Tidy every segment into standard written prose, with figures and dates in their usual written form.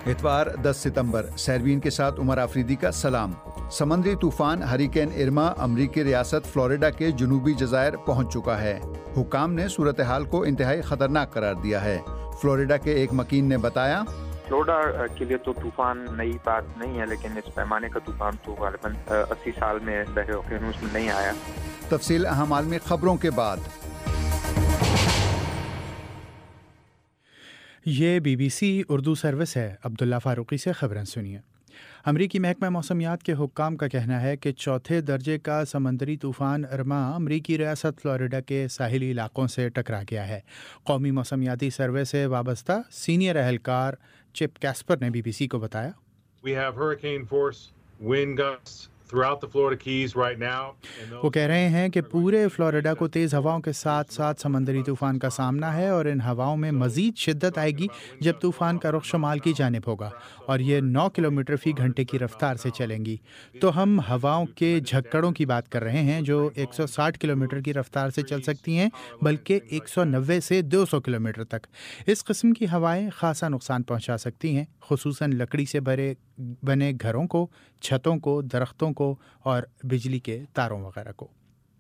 اتوار 10 ستمبر سیربین کے ساتھ عمر آفریدی کا سلام۔ سمندری طوفان ہریکین ارما امریکی ریاست فلوریڈا کے جنوبی جزائر پہنچ چکا ہے۔ حکام نے صورتحال کو انتہائی خطرناک قرار دیا ہے۔ فلوریڈا کے ایک مکین نے بتایا، فلوریڈا کے لیے تو طوفان نئی بات نہیں ہے، لیکن اس پیمانے کا طوفان تو غالباً 80 سال میں بحر اوقیانوس میں نہیں آیا۔ تفصیل اہم عالمی خبروں کے بعد۔ یہ BBC اردو سروس ہے۔ عبداللہ فاروقی سے خبریں سنیے۔ امریکی محکمہ موسمیات کے حکام کا کہنا ہے کہ چوتھے درجے کا سمندری طوفان ارما امریکی ریاست فلوریڈا کے ساحلی علاقوں سے ٹکرا گیا ہے۔ قومی موسمیاتی سروے سے وابستہ سینئر اہلکار چپ کیسپر نے BBC کو بتایا، We have hurricane force wind gusts throughout the Florida Keys right now. وہ کہہ رہے ہیں کہ پورے فلوریڈا کو تیز ہواؤں کے ساتھ ساتھ سمندری طوفان کا سامنا ہے، اور ان ہواؤں میں مزید شدت آئے گی جب طوفان کا رخ شمال کی جانب ہوگا، اور یہ 9 کلومیٹر فی گھنٹے کی رفتار سے چلیں گی۔ تو ہم ہواؤں کے جھکڑوں کی بات کر رہے ہیں جو 160 کلومیٹر کی رفتار سے چل سکتی ہیں، بلکہ 190 سے 200 کلومیٹر تک۔ اس قسم کی ہوائیں خاصا نقصان پہنچا سکتی ہیں، خصوصاً لکڑی سے بنے گھروں کو، چھتوں کو، درختوں کو اور بجلی کے تاروں وغیرہ کو۔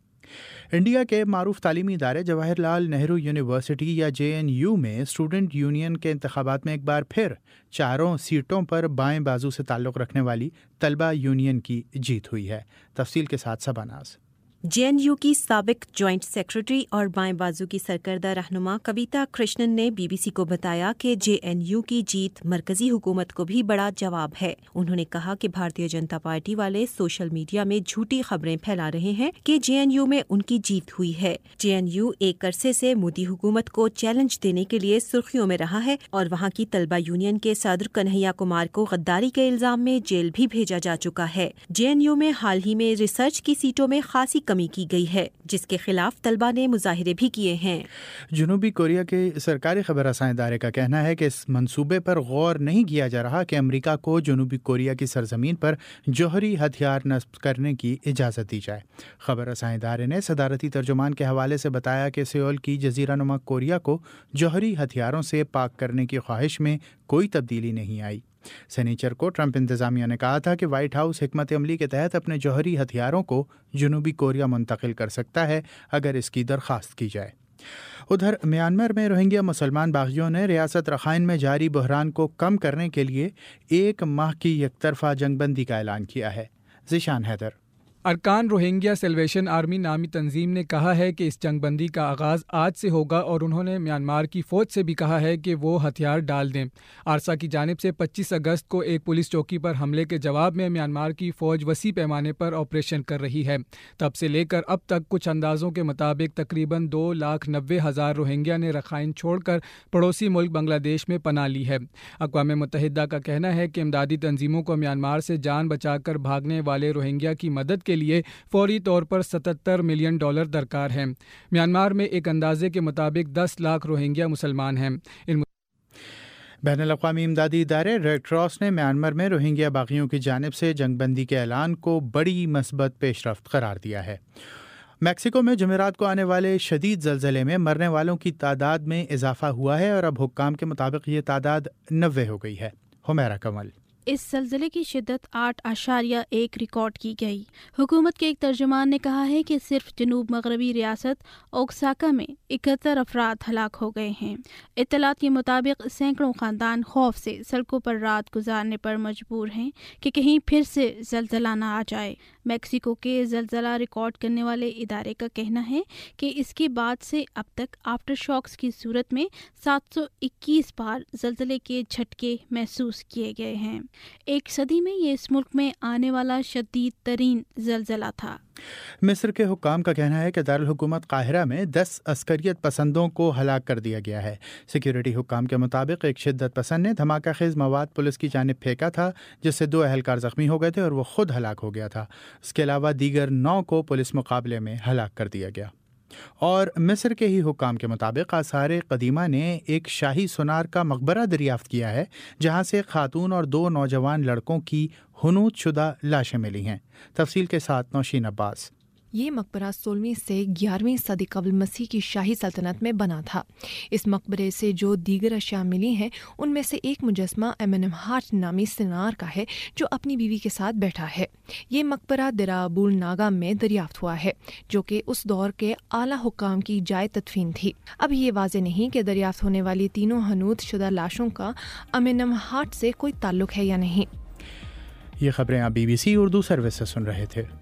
انڈیا کے معروف تعلیمی ادارے جواہر لال نہرو یونیورسٹی یا JNU میں اسٹوڈنٹ یونین کے انتخابات میں ایک بار پھر 4 سیٹوں پر بائیں بازو سے تعلق رکھنے والی طلبہ یونین کی جیت ہوئی ہے۔ تفصیل کے ساتھ سباناز۔ JNU کی سابق جوائنٹ سیکرٹری اور بائیں بازو کی سرکردہ رہنما کویتا کرشنن نے BBC کو بتایا کہ JNU کی جیت مرکزی حکومت کو بھی بڑا جواب ہے۔ انہوں نے کہا کہ بھارتیہ جنتا پارٹی والے سوشل میڈیا میں جھوٹی خبریں پھیلا رہے ہیں کہ JNU میں ان کی جیت ہوئی ہے۔ JNU ایک عرصے سے مودی حکومت کو چیلنج دینے کے لیے سرخیوں میں رہا ہے، اور وہاں کی طلبہ یونین کے صدر کنہیا کمار کو غداری کے الزام میں جیل بھی بھیجا جا چکا ہے۔ JNU میں حال ہی میں ریسرچ کی سیٹوں میں خاصی کمی کی گئی ہے، جس کے خلاف طلبہ نے مظاہرے بھی کیے ہیں۔ جنوبی کوریا کے سرکاری خبر رساں ادارے کا کہنا ہے کہ اس منصوبے پر غور نہیں کیا جا رہا کہ امریکہ کو جنوبی کوریا کی سرزمین پر جوہری ہتھیار نصب کرنے کی اجازت دی جائے۔ خبر رساں ادارے نے صدارتی ترجمان کے حوالے سے بتایا کہ سیول کی جزیرہ نما کوریا کو جوہری ہتھیاروں سے پاک کرنے کی خواہش میں کوئی تبدیلی نہیں آئی۔ سنیچر کو ٹرمپ انتظامیہ نے کہا تھا کہ وائٹ ہاؤس حکمت عملی کے تحت اپنے جوہری ہتھیاروں کو جنوبی کوریا منتقل کر سکتا ہے اگر اس کی درخواست کی جائے۔ ادھر میانمار میں روہنگیا مسلمان باغیوں نے ریاست رخائن میں جاری بحران کو کم کرنے کے لیے 1 ماہ کی یک طرفہ جنگ بندی کا اعلان کیا ہے۔ ذیشان حیدر۔ ارکان روہنگیا سیلویشن آرمی نامی تنظیم نے کہا ہے کہ اس جنگ بندی کا آغاز آج سے ہوگا، اور انہوں نے میانمار کی فوج سے بھی کہا ہے کہ وہ ہتھیار ڈال دیں۔ آرسا کی جانب سے 25 اگست کو ایک پولیس چوکی پر حملے کے جواب میں میانمار کی فوج وسیع پیمانے پر آپریشن کر رہی ہے۔ تب سے لے کر اب تک کچھ اندازوں کے مطابق تقریباً 2,90,000 روہنگیا نے رخائن چھوڑ کر پڑوسی ملک بنگلہ دیش میں پناہ لی ہے۔ اقوام متحدہ کا کہنا ہے کہ امدادی تنظیموں کو میانمار سے جان بچا کر بھاگنے والے روہنگیا کی مدد کے لیے فوری طور پر $77 ملین درکار ہیں۔ میانمار میں ایک اندازے کے مطابق 10 لاکھ روہنگیا مسلمان ہیں۔ بین الاقوامی امدادی ادارے ریڈ کراس نے میانمار میں روہنگیا باغیوں کی جانب سے جنگ بندی کے اعلان کو بڑی مثبت پیش رفت قرار دیا ہے۔ میکسیکو میں جمعرات کو آنے والے شدید زلزلے میں مرنے والوں کی تعداد میں اضافہ ہوا ہے، اور اب حکام کے مطابق یہ تعداد 90 ہو گئی ہے۔ ہمیرا کمل۔ اس زلزلے کی شدت 8.1 ریکارڈ کی گئی۔ حکومت کے ایک ترجمان نے کہا ہے کہ صرف جنوب مغربی ریاست اوکساکا میں 71 افراد ہلاک ہو گئے ہیں۔ اطلاعات کے مطابق سینکڑوں خاندان خوف سے سڑکوں پر رات گزارنے پر مجبور ہیں کہ کہیں پھر سے زلزلہ نہ آ جائے۔ میکسیکو کے زلزلہ ریکارڈ کرنے والے ادارے کا کہنا ہے کہ اس کے بعد سے اب تک آفٹر شاکس کی صورت میں 721 بار زلزلے کے جھٹکے محسوس کیے گئے ہیں۔ ایک صدی میں یہ اس ملک میں آنے والا شدید ترین زلزلہ تھا۔ مصر کے حکام کا کہنا ہے کہ دارالحکومت قاہرہ میں 10 عسکریت پسندوں کو ہلاک کر دیا گیا ہے۔ سیکیورٹی حکام کے مطابق ایک شدت پسند نے دھماکہ خیز مواد پولیس کی جانب پھینکا تھا، جس سے 2 اہلکار زخمی ہو گئے تھے اور وہ خود ہلاک ہو گیا تھا۔ اس کے علاوہ دیگر 9 کو پولیس مقابلے میں ہلاک کر دیا گیا۔ اور مصر کے ہی حکام کے مطابق آثار قدیمہ نے ایک شاہی سونار کا مقبرہ دریافت کیا ہے، جہاں سے ایک خاتون اور 2 نوجوان لڑکوں کی حنوط شدہ لاشیں ملی ہیں۔ تفصیل کے ساتھ نوشین عباس۔ یہ مقبرہ 16ویں سے 11ویں صدی قبل مسیح کی شاہی سلطنت میں بنا تھا۔ اس مقبرے سے جو دیگر اشیاء ملی ہیں ان میں سے ایک مجسمہ ایمنم ہارٹ نامی سنار کا ہے جو اپنی بیوی کے ساتھ بیٹھا ہے۔ یہ مقبرہ درابول ناگا میں دریافت ہوا ہے جو کہ اس دور کے اعلیٰ حکام کی جائے تدفین تھی۔ اب یہ واضح نہیں کہ دریافت ہونے والی تینوں حنوط شدہ لاشوں کا ایمنم ہارٹ سے کوئی تعلق ہے یا نہیں۔ یہ خبریں آپ BBC اردو سروس سے سن رہے تھے۔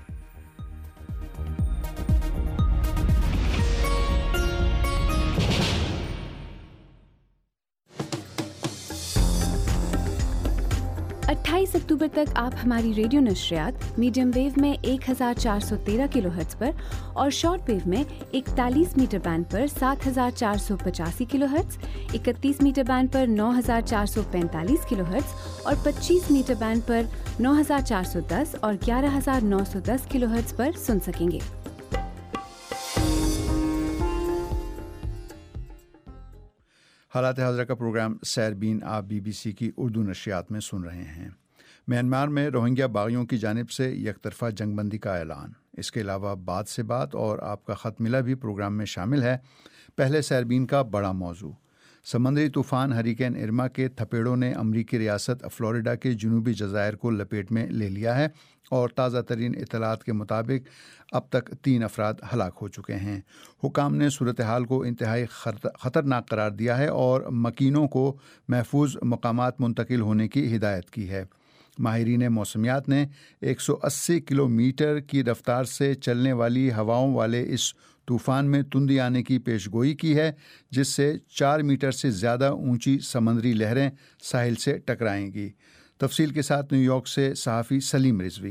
اٹھائیس اکتوبر تک آپ ہماری ریڈیو نشریات میڈیم ویو میں 1413 کلو ہرٹز پر اور شارٹ ویو میں 41 میٹر بینڈ پر 7485 کلو ہرٹز، 31 میٹر بینڈ پر 9445 کلو ہرٹز اور 25 میٹر بینڈ پر 9410 اور 11910 کلو ہرٹز پر سن سکیں گے۔ حالات حاضرہ کا پروگرام سیربین آپ BBC کی اردو نشریات میں سن رہے ہیں۔ میانمار میں روہنگیا باغیوں کی جانب سے یک طرفہ جنگ بندی کا اعلان، اس کے علاوہ بات سے بات اور آپ کا خط ملا بھی پروگرام میں شامل ہے۔ پہلے سیربین کا بڑا موضوع، سمندری طوفان ہریکین ارما کے تھپیڑوں نے امریکی ریاست فلوریڈا کے جنوبی جزائر کو لپیٹ میں لے لیا ہے اور تازہ ترین اطلاعات کے مطابق اب تک 3 افراد ہلاک ہو چکے ہیں۔ حکام نے صورتحال کو انتہائی خطرناک قرار دیا ہے اور مکینوں کو محفوظ مقامات منتقل ہونے کی ہدایت کی ہے۔ ماہرین موسمیات نے 180 کلومیٹر کی رفتار سے چلنے والی ہواؤں والے اس طوفان میں تندی آنے کی پیش گوئی کی ہے، جس سے 4 میٹر سے زیادہ اونچی سمندری لہریں ساحل سے ٹکرائیں گی۔ تفصیل کے ساتھ نیو یارک سے صحافی سلیم رضوی۔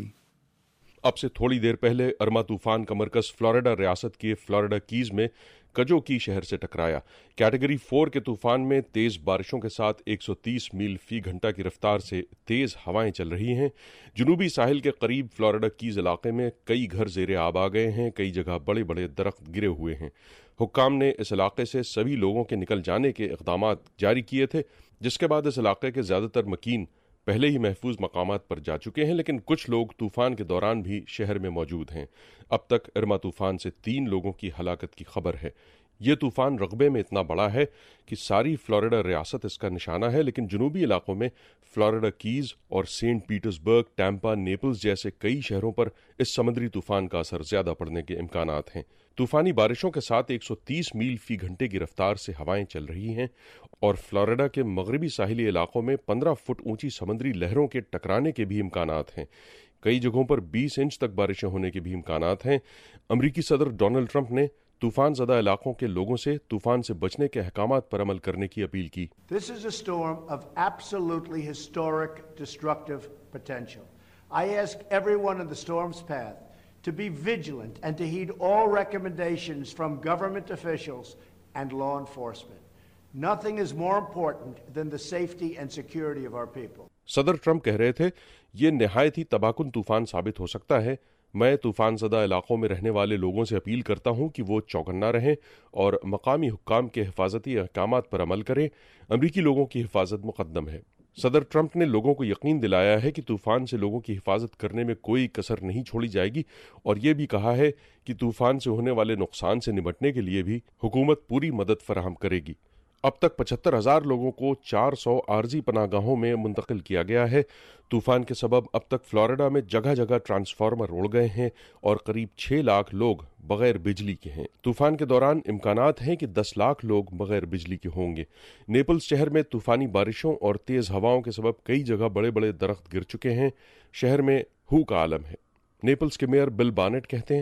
اب سے تھوڑی دیر پہلے ارما طوفان کا مرکز فلوریڈا ریاست کے فلوریڈا کیز میں کجو کی شہر سے ٹکرایا۔ کیٹیگری 4 کے طوفان میں تیز بارشوں کے ساتھ 130 میل فی گھنٹہ کی رفتار سے تیز ہوائیں چل رہی ہیں۔ جنوبی ساحل کے قریب فلوریڈا کیز علاقے میں کئی گھر زیر آب آ گئے ہیں، کئی جگہ بڑے بڑے درخت گرے ہوئے ہیں۔ حکام نے اس علاقے سے سبھی لوگوں کے نکل جانے کے اقدامات جاری کیے تھے، جس کے بعد اس علاقے کے زیادہ تر مکین پہلے ہی محفوظ مقامات پر جا چکے ہیں، لیکن کچھ لوگ طوفان کے دوران بھی شہر میں موجود ہیں۔ اب تک ارما طوفان سے 3 لوگوں کی ہلاکت کی خبر ہے۔ یہ طوفان رقبے میں اتنا بڑا ہے کہ ساری فلوریڈا ریاست اس کا نشانہ ہے، لیکن جنوبی علاقوں میں فلوریڈا کیز اور سینٹ پیٹرزبرگ، ٹیمپا، نیپلز جیسے کئی شہروں پر اس سمندری طوفان کا اثر زیادہ پڑنے کے امکانات ہیں۔ طوفانی بارشوں کے ساتھ 130 میل فی گھنٹے کی رفتار سے ہوائیں چل رہی ہیں اور فلوریڈا کے مغربی ساحلی علاقوں میں 15 فٹ اونچی سمندری لہروں کے ٹکرانے کے بھی امکانات ہیں۔ کئی جگہوں پر 20 انچ تک بارشیں ہونے کے بھی امکانات ہیں۔ امریکی صدر ڈونلڈ ٹرمپ نے طوفان زدہ علاقوں کے لوگوں سے طوفان سے بچنے کے احکامات پر عمل کرنے کی اپیل کی۔ This is a storm of absolutely historic destructive potential. I ask everyone in the storm's path to be vigilant and to heed all recommendations from government officials and law enforcement. Nothing is more important than the safety and security of our people. صدر Trump کہہ رہے تھے، یہ نہایت ہی تباہ کن طوفان ثابت ہو سکتا ہے۔ میں طوفان زدہ علاقوں میں رہنے والے لوگوں سے اپیل کرتا ہوں کہ وہ چوکنا رہیں اور مقامی حکام کے حفاظتی احکامات پر عمل کریں۔ امریکی لوگوں کی حفاظت مقدم ہے۔ صدر ٹرمپ نے لوگوں کو یقین دلایا ہے کہ طوفان سے لوگوں کی حفاظت کرنے میں کوئی کسر نہیں چھوڑی جائے گی، اور یہ بھی کہا ہے کہ طوفان سے ہونے والے نقصان سے نمٹنے کے لیے بھی حکومت پوری مدد فراہم کرے گی۔ اب تک 75,000 لوگوں کو 400 عارضی پناہ گاہوں میں منتقل کیا گیا ہے۔ طوفان کے سبب اب تک فلوریڈا میں جگہ جگہ ٹرانسفارمر اڑ گئے ہیں اور قریب 6 لاکھ لوگ بغیر بجلی کے ہیں۔ طوفان کے دوران امکانات ہیں کہ 10 لاکھ لوگ بغیر بجلی کے ہوں گے۔ نیپلز شہر میں طوفانی بارشوں اور تیز ہواؤں کے سبب کئی جگہ بڑے بڑے درخت گر چکے ہیں۔ شہر میں ہو کا عالم ہے۔ نیپلز کے میئر بل بانٹ کہتے ہیں،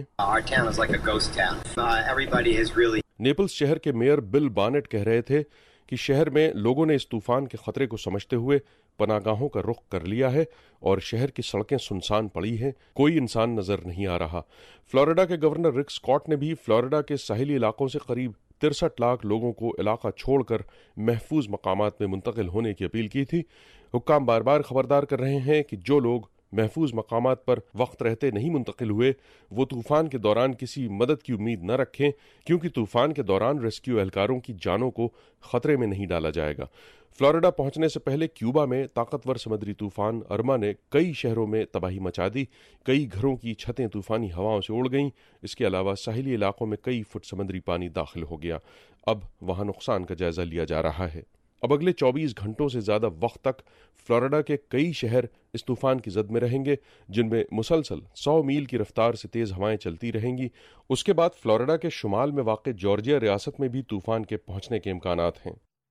نیپلز شہر کے میئر بل بانٹ کہہ رہے تھے کہ شہر میں لوگوں نے اس طوفان کے خطرے کو سمجھتے ہوئے پناہ گاہوں کا رخ کر لیا ہے اور شہر کی سڑکیں سنسان پڑی ہیں، کوئی انسان نظر نہیں آ رہا۔ فلوریڈا کے گورنر رک اسکاٹ نے بھی فلوریڈا کے ساحلی علاقوں سے قریب 63 لاکھ لوگوں کو علاقہ چھوڑ کر محفوظ مقامات میں منتقل ہونے کی اپیل کی تھی۔ حکام بار بار خبردار کر رہے ہیں کہ جو لوگ محفوظ مقامات پر وقت رہتے نہیں منتقل ہوئے وہ طوفان کے دوران کسی مدد کی امید نہ رکھیں، کیونکہ طوفان کے دوران ریسکیو اہلکاروں کی جانوں کو خطرے میں نہیں ڈالا جائے گا۔ فلوریڈا پہنچنے سے پہلے کیوبا میں طاقتور سمندری طوفان ارما نے کئی شہروں میں تباہی مچا دی، کئی گھروں کی چھتیں طوفانی ہواؤں سے اڑ گئیں، اس کے علاوہ ساحلی علاقوں میں کئی فٹ سمندری پانی داخل ہو گیا۔ اب وہاں نقصان کا جائزہ لیا جا رہا ہے۔ اب اگلے 24 گھنٹوں سے زیادہ وقت تک فلوریڈا کے کئی شہر اس طوفان کی زد میں رہیں گے، جن میں مسلسل 100 میل کی رفتار سے تیز ہوائیں چلتی رہیں گی۔ اس کے بعد فلوریڈا کے شمال میں واقع جارجیا ریاست میں بھی طوفان کے پہنچنے کے امکانات ہیں۔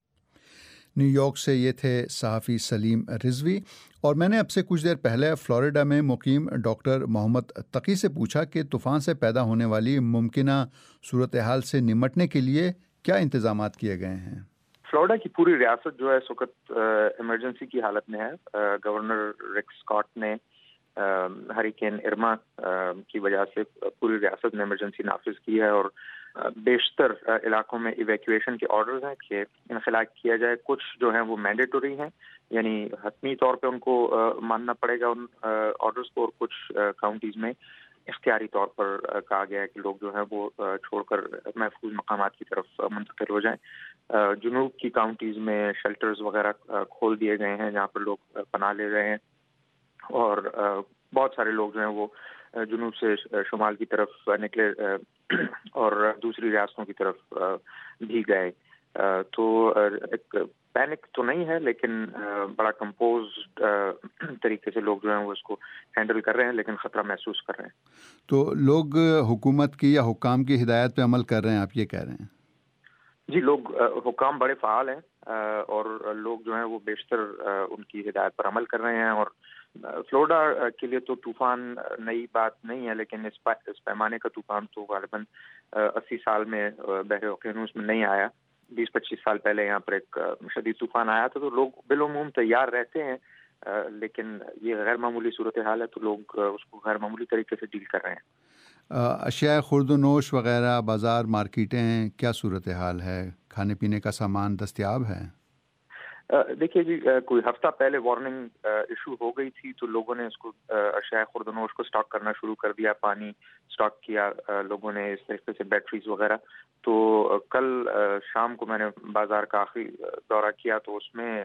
نیو یارک سے یہ تھے صحافی سلیم رضوی، اور میں نے اب سے کچھ دیر پہلے فلوریڈا میں مقیم ڈاکٹر محمد تقی سے پوچھا کہ طوفان سے پیدا ہونے والی ممکنہ صورتحال سے نمٹنے کے لیے کیا انتظامات کیے گئے ہیں۔ فلوریڈا کی پوری ریاست جو ہے اس وقت ایمرجنسی کی حالت میں ہے۔ گورنر رک اسکاٹ نے ہریکین ارما کی وجہ سے پوری ریاست میں ایمرجنسی نافذ کی ہے، اور بیشتر علاقوں میں ایویکویشن کے آرڈرز ہیں کہ انخلا کیا جائے۔ کچھ جو ہیں وہ مینڈیٹوری ہیں، یعنی حتمی طور پہ ان کو ماننا پڑے گا ان آرڈرز کو، اور کچھ کاؤنٹیز میں اختیاری طور پر کہا گیا ہے کہ لوگ جو ہیں وہ چھوڑ کر محفوظ مقامات کی طرف منتقل ہو جائیں۔ جنوب کی کاؤنٹیز میں شیلٹرز وغیرہ کھول دیے گئے ہیں جہاں پر لوگ پناہ لے رہے ہیں، اور بہت سارے لوگ جو ہیں وہ جنوب سے شمال کی طرف نکلے اور دوسری ریاستوں کی طرف بھی گئے۔ تو ایک پینک تو نہیں ہے، لیکن بڑا کمپوزڈ طریقے سے لوگ جو ہیں وہ اس کو ہینڈل کر رہے ہیں، لیکن خطرہ محسوس کر رہے ہیں۔ تو لوگ حکومت کی یا حکام کی ہدایت پہ عمل کر رہے ہیں، آپ یہ کہہ رہے ہیں؟ جی، لوگ حکام بڑے فعال ہیں، اور لوگ جو ہیں وہ بیشتر ان کی ہدایت پر عمل کر رہے ہیں۔ اور فلوریڈا کے لیے تو طوفان نئی بات نہیں ہے، لیکن اس پیمانے کا طوفان تو غالباً 80 سال میں بحر اوقیانوس میں نہیں آیا۔ 20-25 سال پہلے یہاں پر ایک شدید طوفان آیا تھا، تو لوگ بالعموم تیار رہتے ہیں، لیکن یہ غیر معمولی صورتحال ہے تو لوگ اس کو غیر معمولی طریقے سے ڈیل کر رہے ہیں۔ اشیاء خورد و نوش وغیرہ، بازار، مارکیٹیں، کیا صورتحال ہے؟ کھانے پینے کا سامان دستیاب ہے؟ دیکھیے جی، کوئی ہفتہ پہلے وارننگ ایشو ہو گئی تھی، تو لوگوں نے اس کو اشیاء خورد و نوش کو سٹاک کرنا شروع کر دیا، پانی سٹاک کیا لوگوں نے، اس طریقے سے بیٹریز وغیرہ۔ تو کل شام کو میں نے بازار کا آخری دورہ کیا، تو اس میں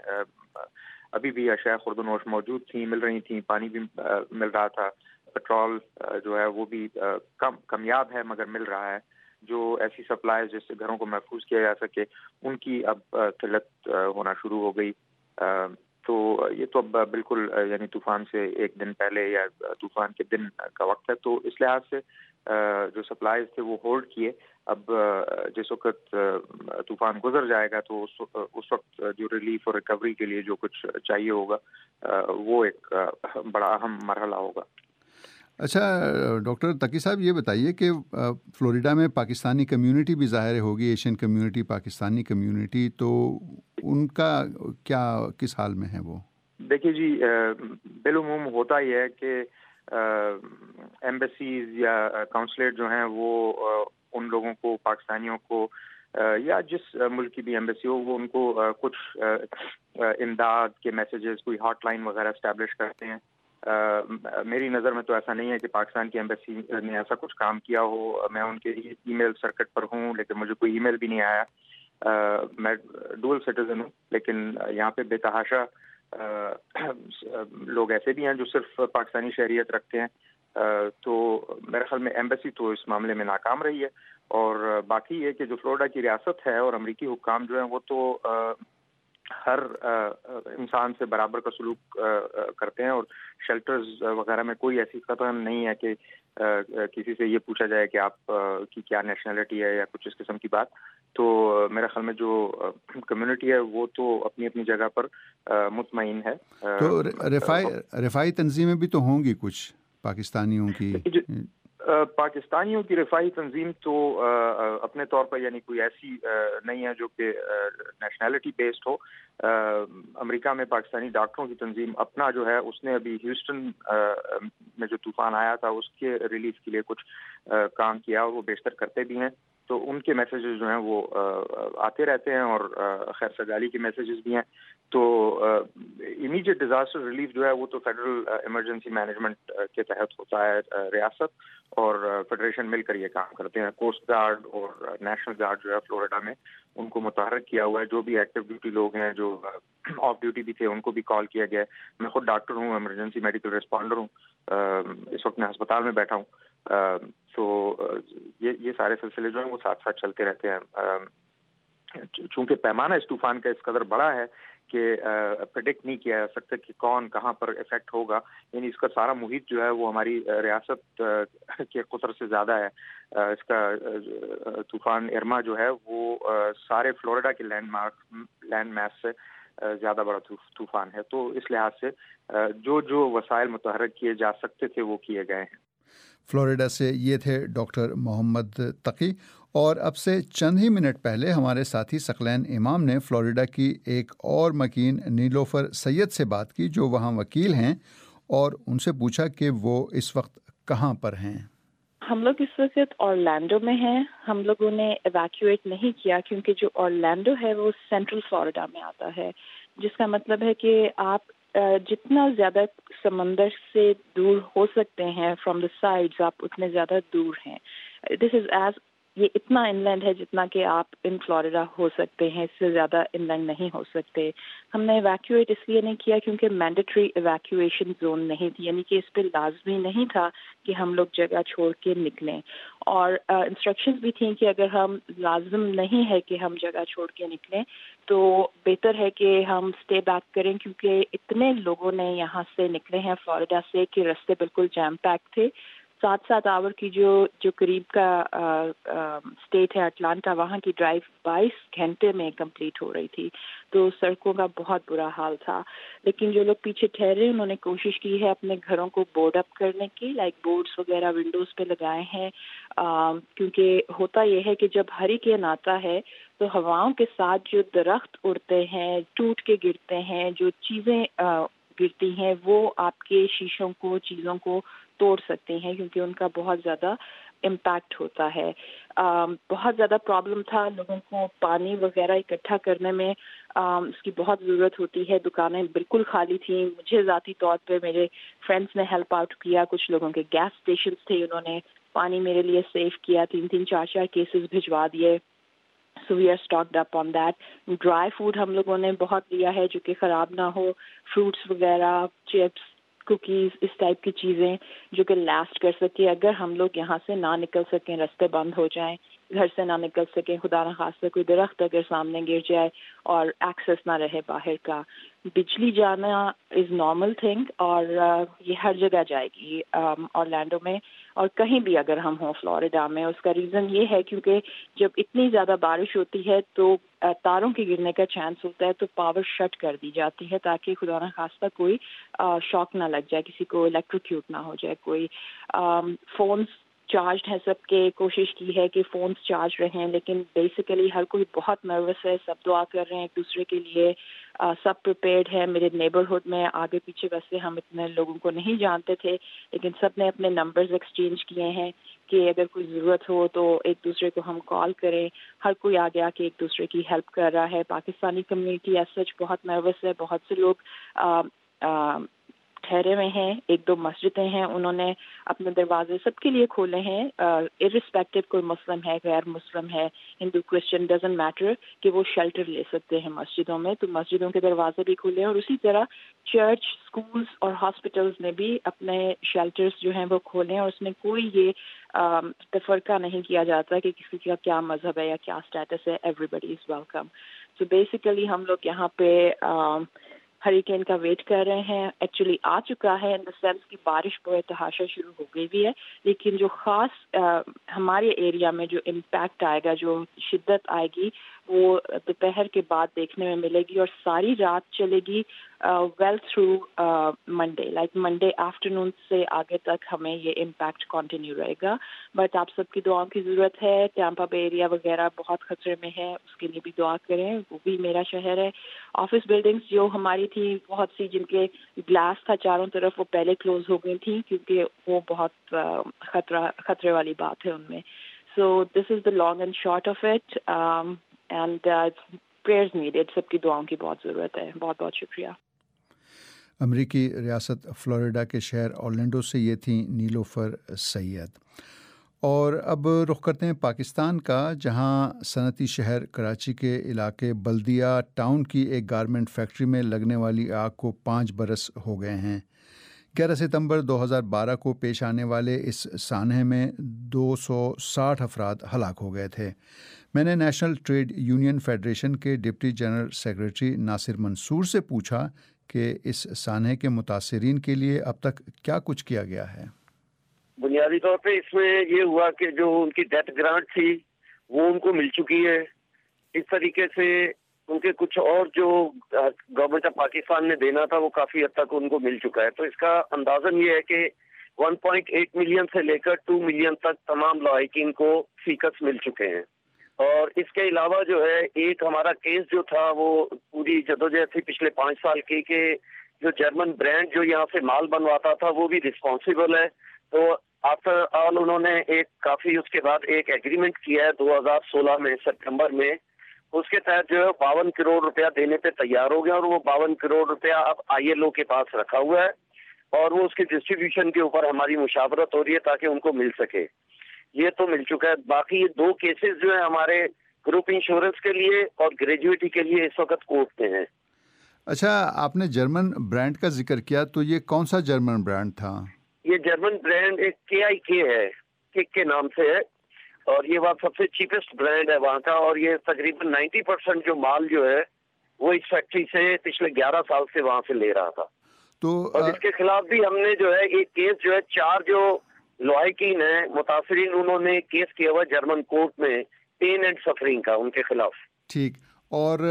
ابھی بھی اشیاء خورد و نوش موجود تھیں، مل رہی تھیں، پانی بھی مل رہا تھا، پیٹرول جو ہے وہ بھی کمیاب ہے مگر مل رہا ہے۔ جو ایسی سپلائیز جس سے گھروں کو محفوظ کیا جا سکے، ان کی اب قلت ہونا شروع ہو گئی۔ تو یہ تو اب بالکل یعنی طوفان سے ایک دن پہلے یا طوفان کے دن کا وقت ہے، تو اس لحاظ سے جو سپلائیز تھے وہ ہولڈ کیے۔ اب جس وقت طوفان گزر جائے گا تو اس وقت جو ریلیف اور ریکوری کے لیے جو کچھ چاہیے ہوگا وہ ایک بڑا اہم مرحلہ ہوگا۔ اچھا ڈاکٹر تقی صاحب، یہ بتائیے کہ فلوریڈا میں پاکستانی کمیونٹی بھی ظاہر ہوگی، ایشین کمیونٹی، پاکستانی کمیونٹی، تو ان کا کیا کس حال میں ہے وہ؟ دیکھیے جی، بالعموم ہوتا یہ ہے کہ ایمبیسیز یا کونسلیٹ جو ہیں وہ ان لوگوں کو، پاکستانیوں کو یا جس ملک کی بھی ایمبیسی ہو، وہ ان کو کچھ امداد کے میسیجز، کوئی ہاٹ لائن وغیرہ اسٹیبلش کرتے ہیں۔ میری نظر میں تو ایسا نہیں ہے کہ پاکستان کی ایمبیسی نے ایسا کچھ کام کیا ہو۔ میں ان کے ای میل سرکٹ پر ہوں، لیکن مجھے کوئی ای میل بھی نہیں آیا۔ میں ڈول سٹیزن ہوں، لیکن یہاں پہ بے تحاشا لوگ ایسے بھی ہیں جو صرف پاکستانی شہریت رکھتے ہیں۔ تو میرے خیال میں ایمبیسی تو اس معاملے میں ناکام رہی ہے۔ اور باقی یہ کہ جو فلوریڈا کی ریاست ہے اور امریکی حکام جو ہیں وہ تو ہر انسان سے برابر کا سلوک کرتے ہیں، اور شیلٹرز وغیرہ میں کوئی ایسی خطرہ نہیں ہے کہ کسی سے یہ پوچھا جائے کہ آپ کی کیا نیشنلٹی ہے یا کچھ اس قسم کی بات۔ تو میرے خیال میں جو کمیونٹی ہے وہ تو اپنی اپنی جگہ پر مطمئن ہے۔ تو رفائی تنظیمیں بھی تو ہوں گی کچھ پاکستانیوں کی؟ پاکستانیوں کی رفاہی تنظیم تو اپنے طور پر یعنی کوئی ایسی نہیں ہے جو کہ نیشنلٹی بیسڈ ہو۔ امریکہ میں پاکستانی ڈاکٹروں کی تنظیم اپنا جو ہے اس نے ابھی ہیوسٹن میں جو طوفان آیا تھا اس کے ریلیف کے لیے کچھ کام کیا، اور وہ بیشتر کرتے بھی ہیں۔ تو ان کے میسیجز جو ہیں وہ آتے رہتے ہیں اور خیر سگالی کے میسیجز بھی ہیں. تو امیڈیٹ ڈیزاسٹر ریلیف جو ہے وہ تو فیڈرل ایمرجنسی مینجمنٹ کے تحت ہوتا ہے. ریاست اور فیڈریشن مل کر یہ کام کرتے ہیں. کوسٹ گارڈ اور نیشنل گارڈ جو ہے فلوریڈا میں ان کو متحرک کیا ہوا ہے. جو بھی ایکٹیو ڈیوٹی لوگ ہیں جو آف ڈیوٹی بھی تھے ان کو بھی کال کیا گیا ہے. میں خود ڈاکٹر ہوں, ایمرجنسی میڈیکل ریسپونڈر ہوں, اس وقت میں ہسپتال میں بیٹھا ہوں. تو یہ سارے سلسلے جو ہیں وہ ساتھ ساتھ چلتے رہتے ہیں. چونکہ پیمانہ اس طوفان کا اس قدر بڑا ہے کہ پریڈکٹ نہیں کیا جا سکتا کہ کون کہاں پر افیکٹ ہوگا. یعنی اس کا سارا محیط جو ہے وہ ہماری ریاست کے قطر سے زیادہ ہے. اس کا طوفان ارما جو ہے وہ سارے فلوریڈا کے لینڈ میس سے زیادہ بڑا طوفان ہے. تو اس لحاظ سے جو وسائل متحرک کیے جا سکتے تھے وہ کیے گئے ہیں. فلوریڈا سے یہ تھے ڈاکٹر محمد تقی. اور اب سے چند ہی منٹ پہلے ہمارے ساتھی ثقلین امام نے فلوریڈا کی ایک اور مکین نیلوفر سید سے بات کی جو وہاں وکیل ہیں, اور ان سے پوچھا کہ وہ اس وقت کہاں پر ہیں. ہم لوگ اس وقت اورلینڈو میں ہیں. ہم لوگوں نے ایویکویٹ نہیں کیا کیونکہ جو اورلینڈو ہے وہ سینٹرل فلوریڈا میں آتا ہے, جس کا مطلب ہے کہ آپ جتنا زیادہ سمندر سے دور ہو سکتے ہیں فرام دا سائڈز آپ اتنے زیادہ دور ہیں. دس از ایز یہ اتنا ان لینڈ ہے جتنا کہ آپ ان فلوریڈا ہو سکتے ہیں, اس سے زیادہ ان لینڈ نہیں ہو سکتے. ہم نے ایویکویٹ اس لیے نہیں کیا کیونکہ مینڈیٹری ایویکویشن زون نہیں تھی, یعنی کہ اس پہ لازمی نہیں تھا کہ ہم لوگ جگہ چھوڑ کے نکلیں. اور انسٹرکشنز بھی تھیں کہ اگر ہم لازم نہیں ہے کہ ہم جگہ چھوڑ کے نکلیں تو بہتر ہے کہ ہم اسٹے بیک کریں, کیونکہ اتنے لوگوں نے یہاں سے نکلے ہیں فلوریڈا سے کہ رستے بالکل جیم پیک تھے. 7 آور کی جو قریب کا اسٹیٹ ہے اٹلانٹا, وہاں کی ڈرائیو 22 گھنٹے میں کمپلیٹ ہو رہی تھی. تو سڑکوں کا بہت برا حال تھا. لیکن جو لوگ پیچھے ٹھہرے انہوں نے کوشش کی ہے اپنے گھروں کو بورڈ اپ کرنے کی, لائک بورڈز وغیرہ ونڈوز پہ لگائے ہیں, کیونکہ ہوتا یہ ہے کہ جب ہریکین آتا ہے تو ہواؤں کے ساتھ جو درخت اڑتے ہیں, ٹوٹ کے گرتے ہیں, جو چیزیں گرتی ہیں وہ آپ کے شیشوں کو, چیزوں کو توڑ سکتے ہیں, کیونکہ ان کا بہت زیادہ امپیکٹ ہوتا ہے. بہت زیادہ پرابلم تھا لوگوں کو پانی وغیرہ اکٹھا کرنے میں, اس کی بہت ضرورت ہوتی ہے. دکانیں بالکل خالی تھیں. مجھے ذاتی طور پہ میرے فرینڈس نے ہیلپ آؤٹ کیا. کچھ لوگوں کے گیس اسٹیشنز تھے, انہوں نے پانی میرے لیے سیو کیا. 3 4 کیسز بھجوا دیے. So we are stocked up on that. Dry food ہم لوگوں نے بہت لیا ہے جو کہ خراب نہ ہو. فروٹس وغیرہ, چپس, کوکیز, اس ٹائپ کی چیزیں جو کہ لاسٹ کر سکے. اگر ہم لوگ یہاں سے نہ نکل سکیں, رستے بند ہو جائیں, گھر سے نہ نکل سکیں, خدا نخواستہ کوئی درخت اگر سامنے گر جائے اور ایکسیس نہ رہے باہر کا. بجلی جانا از نارمل تھنگ, اور یہ ہر جگہ جائے گی اورلینڈو میں اور کہیں بھی اگر ہم ہوں فلوریڈا میں. اس کا ریزن یہ ہے کیونکہ جب اتنی زیادہ بارش ہوتی ہے تو تاروں کے گرنے کا چانس ہوتا ہے, تو پاور شٹ کر دی جاتی ہے تاکہ خدا نخواستہ کوئی شاک نہ لگ جائے, کسی کو الیکٹروکیوٹ نہ ہو جائے کوئی. فونز چارجڈ ہیں سب کے, کوشش کی ہے کہ فونز چارج رہیں, لیکن بیسیکلی ہر کوئی بہت نروس ہے. سب دعا کر رہے ہیں ایک دوسرے کے لیے, سب پریپیئرڈ ہے. میرے نیبرہڈ میں آگے پیچھے ویسے ہم اتنے لوگوں کو نہیں جانتے تھے, لیکن سب نے اپنے نمبرز ایکسچینج کیے ہیں کہ اگر کوئی ضرورت ہو تو ایک دوسرے کو ہم کال کریں. ہر کوئی آگے آ کے ایک دوسرے کی ہیلپ کر رہا ہے. پاکستانی کمیونٹی ایز سچ بہت نروس ہے. بہت سے لوگ ٹھہرے ہوئے ہیں. 1-2 مسجدیں ہیں, انہوں نے اپنے دروازے سب کے لیے کھولے ہیں, ارسپیکٹو کوئی مسلم ہے, غیر مسلم ہے, ہندو, کرسچن, ڈزنٹ میٹر, کہ وہ شیلٹر لے سکتے ہیں مسجدوں میں. تو مسجدوں کے دروازے بھی کھولے ہیں, اور اسی طرح چرچ, اسکولز اور ہاسپٹلز نے بھی اپنے شیلٹرز جو ہیں وہ کھولے ہیں, اور اس میں کوئی یہ تفرقہ نہیں کیا جاتا کہ کسی کا کیا مذہب ہے یا کیا اسٹیٹس ہے. Everybody is welcome. So basically ہم لوگ یہاں پہ ہریکین کا ویٹ کر رہے ہیں. ایکچولی آ چکا ہے ان دا سینس کی بارش بے تحاشا شروع ہو گئی بھی ہے, لیکن جو خاص ہمارے ایریا میں جو امپیکٹ آئے گا, جو شدت آئے گی, وہ دوپہر کے بعد دیکھنے میں ملے گی, اور ساری رات چلے گی well through Monday, like Monday afternoon سے آگے تک ہمیں یہ امپیکٹ کنٹینیو رہے گا. بٹ آپ سب کی دعاؤں کی ضرورت ہے. ٹیمپا بے ایریا وغیرہ بہت خطرے میں ہے, اس کے لیے بھی دعا کریں. وہ بھی میرا شہر ہے. آفس بلڈنگز جو ہماری تھی بہت سی, جن کے گلاس تھا چاروں طرف, وہ پہلے کلوز ہو گئی تھیں کیونکہ وہ بہت خطرے والی بات ہے ان میں. So this is the long and short of it, and prayers needed. सबकी दुआओं की बहुत ज़रूरत है. बहुत बहुत शुक्रिया. अमरीकी रियासत फ्लोरिडा के शहर ऑरलैंडो से ये थी नीलोफर सैयद. और अब रुख करते हैं पाकिस्तान का, जहां सनती शहर कराची के इलाके बल्दिया टाउन की एक गारमेंट फैक्ट्री में लगने वाली आग को 5 बरस हो गए हैं. 11 सितंबर 2012 को पेश आने वाले इस सानहे में 260 अफराद हलाक हो गए थे. मैंने नेशनल ट्रेड यूनियन फेडरेशन के deputy general secretary Nasir Mansoor से पूछा कि इस सानहे के मुतासरीन के लिए अब तक क्या कुछ किया गया है. बुनियादी तौर पे इसमें ये हुआ कि जो उनकी डेथ ग्रांट थी वो उनको मिल चुकी है. इस तरीके से उनके कुछ और जो गवर्नमेंट ऑफ पाकिस्तान ने देना था वो काफी हद तक उनको मिल चुका है. तो इसका अंदाजन ये है कि 1.8 मिलियन से लेकर 2 मिलियन तक तमाम लॉयकीन को फीकस मिल चुके हैं. और इसके अलावा जो है एक हमारा केस जो था वो पूरी जदोजहद थी पिछले 5 साल की कि जो जर्मन ब्रांड जो यहाँ से माल बनवाता था वो भी रिस्पॉन्सिबल है. तो आफ्टर ऑल उन्होंने एक काफी उसके बाद एक एग्रीमेंट किया है 2016 में सितंबर में. उसके तहत जो है 52 करोड़ रुपया देने पे तैयार हो गया और वो 52 करोड़ रुपया अब ILO के पास रखा हुआ है और वो उसकी डिस्ट्रीब्यूशन के ऊपर हमारी मुशावरत हो रही है ताकि उनको मिल सके. ये तो मिल चुका है. बाकी 2 केसेस जो है हमारे ग्रुप इंश्योरेंस के लिए और ग्रेजुएटी के लिए इस वक्त कोर्ट में है. अच्छा, आपने जर्मन ब्रांड का जिक्र किया, तो ये कौन सा जर्मन ब्रांड था? ये जर्मन ब्रांड एक KIK है, किक के नाम से है और ये वहाँ सबसे चीपेस्ट ब्रांड है वहाँ का. और ये तकरीबन 90% जो माल जो है वो इस फैक्ट्री से पिछले 11 साल से वहाँ से ले रहा था. तो और इसके खिलाफ भी हमने जो है एक केस जो है 4 जो लॉयकीन है मुतासरीन उन्होंने केस किया हुआ जर्मन कोर्ट में पेन एंड सफरिंग का उनके खिलाफ. ठीक. और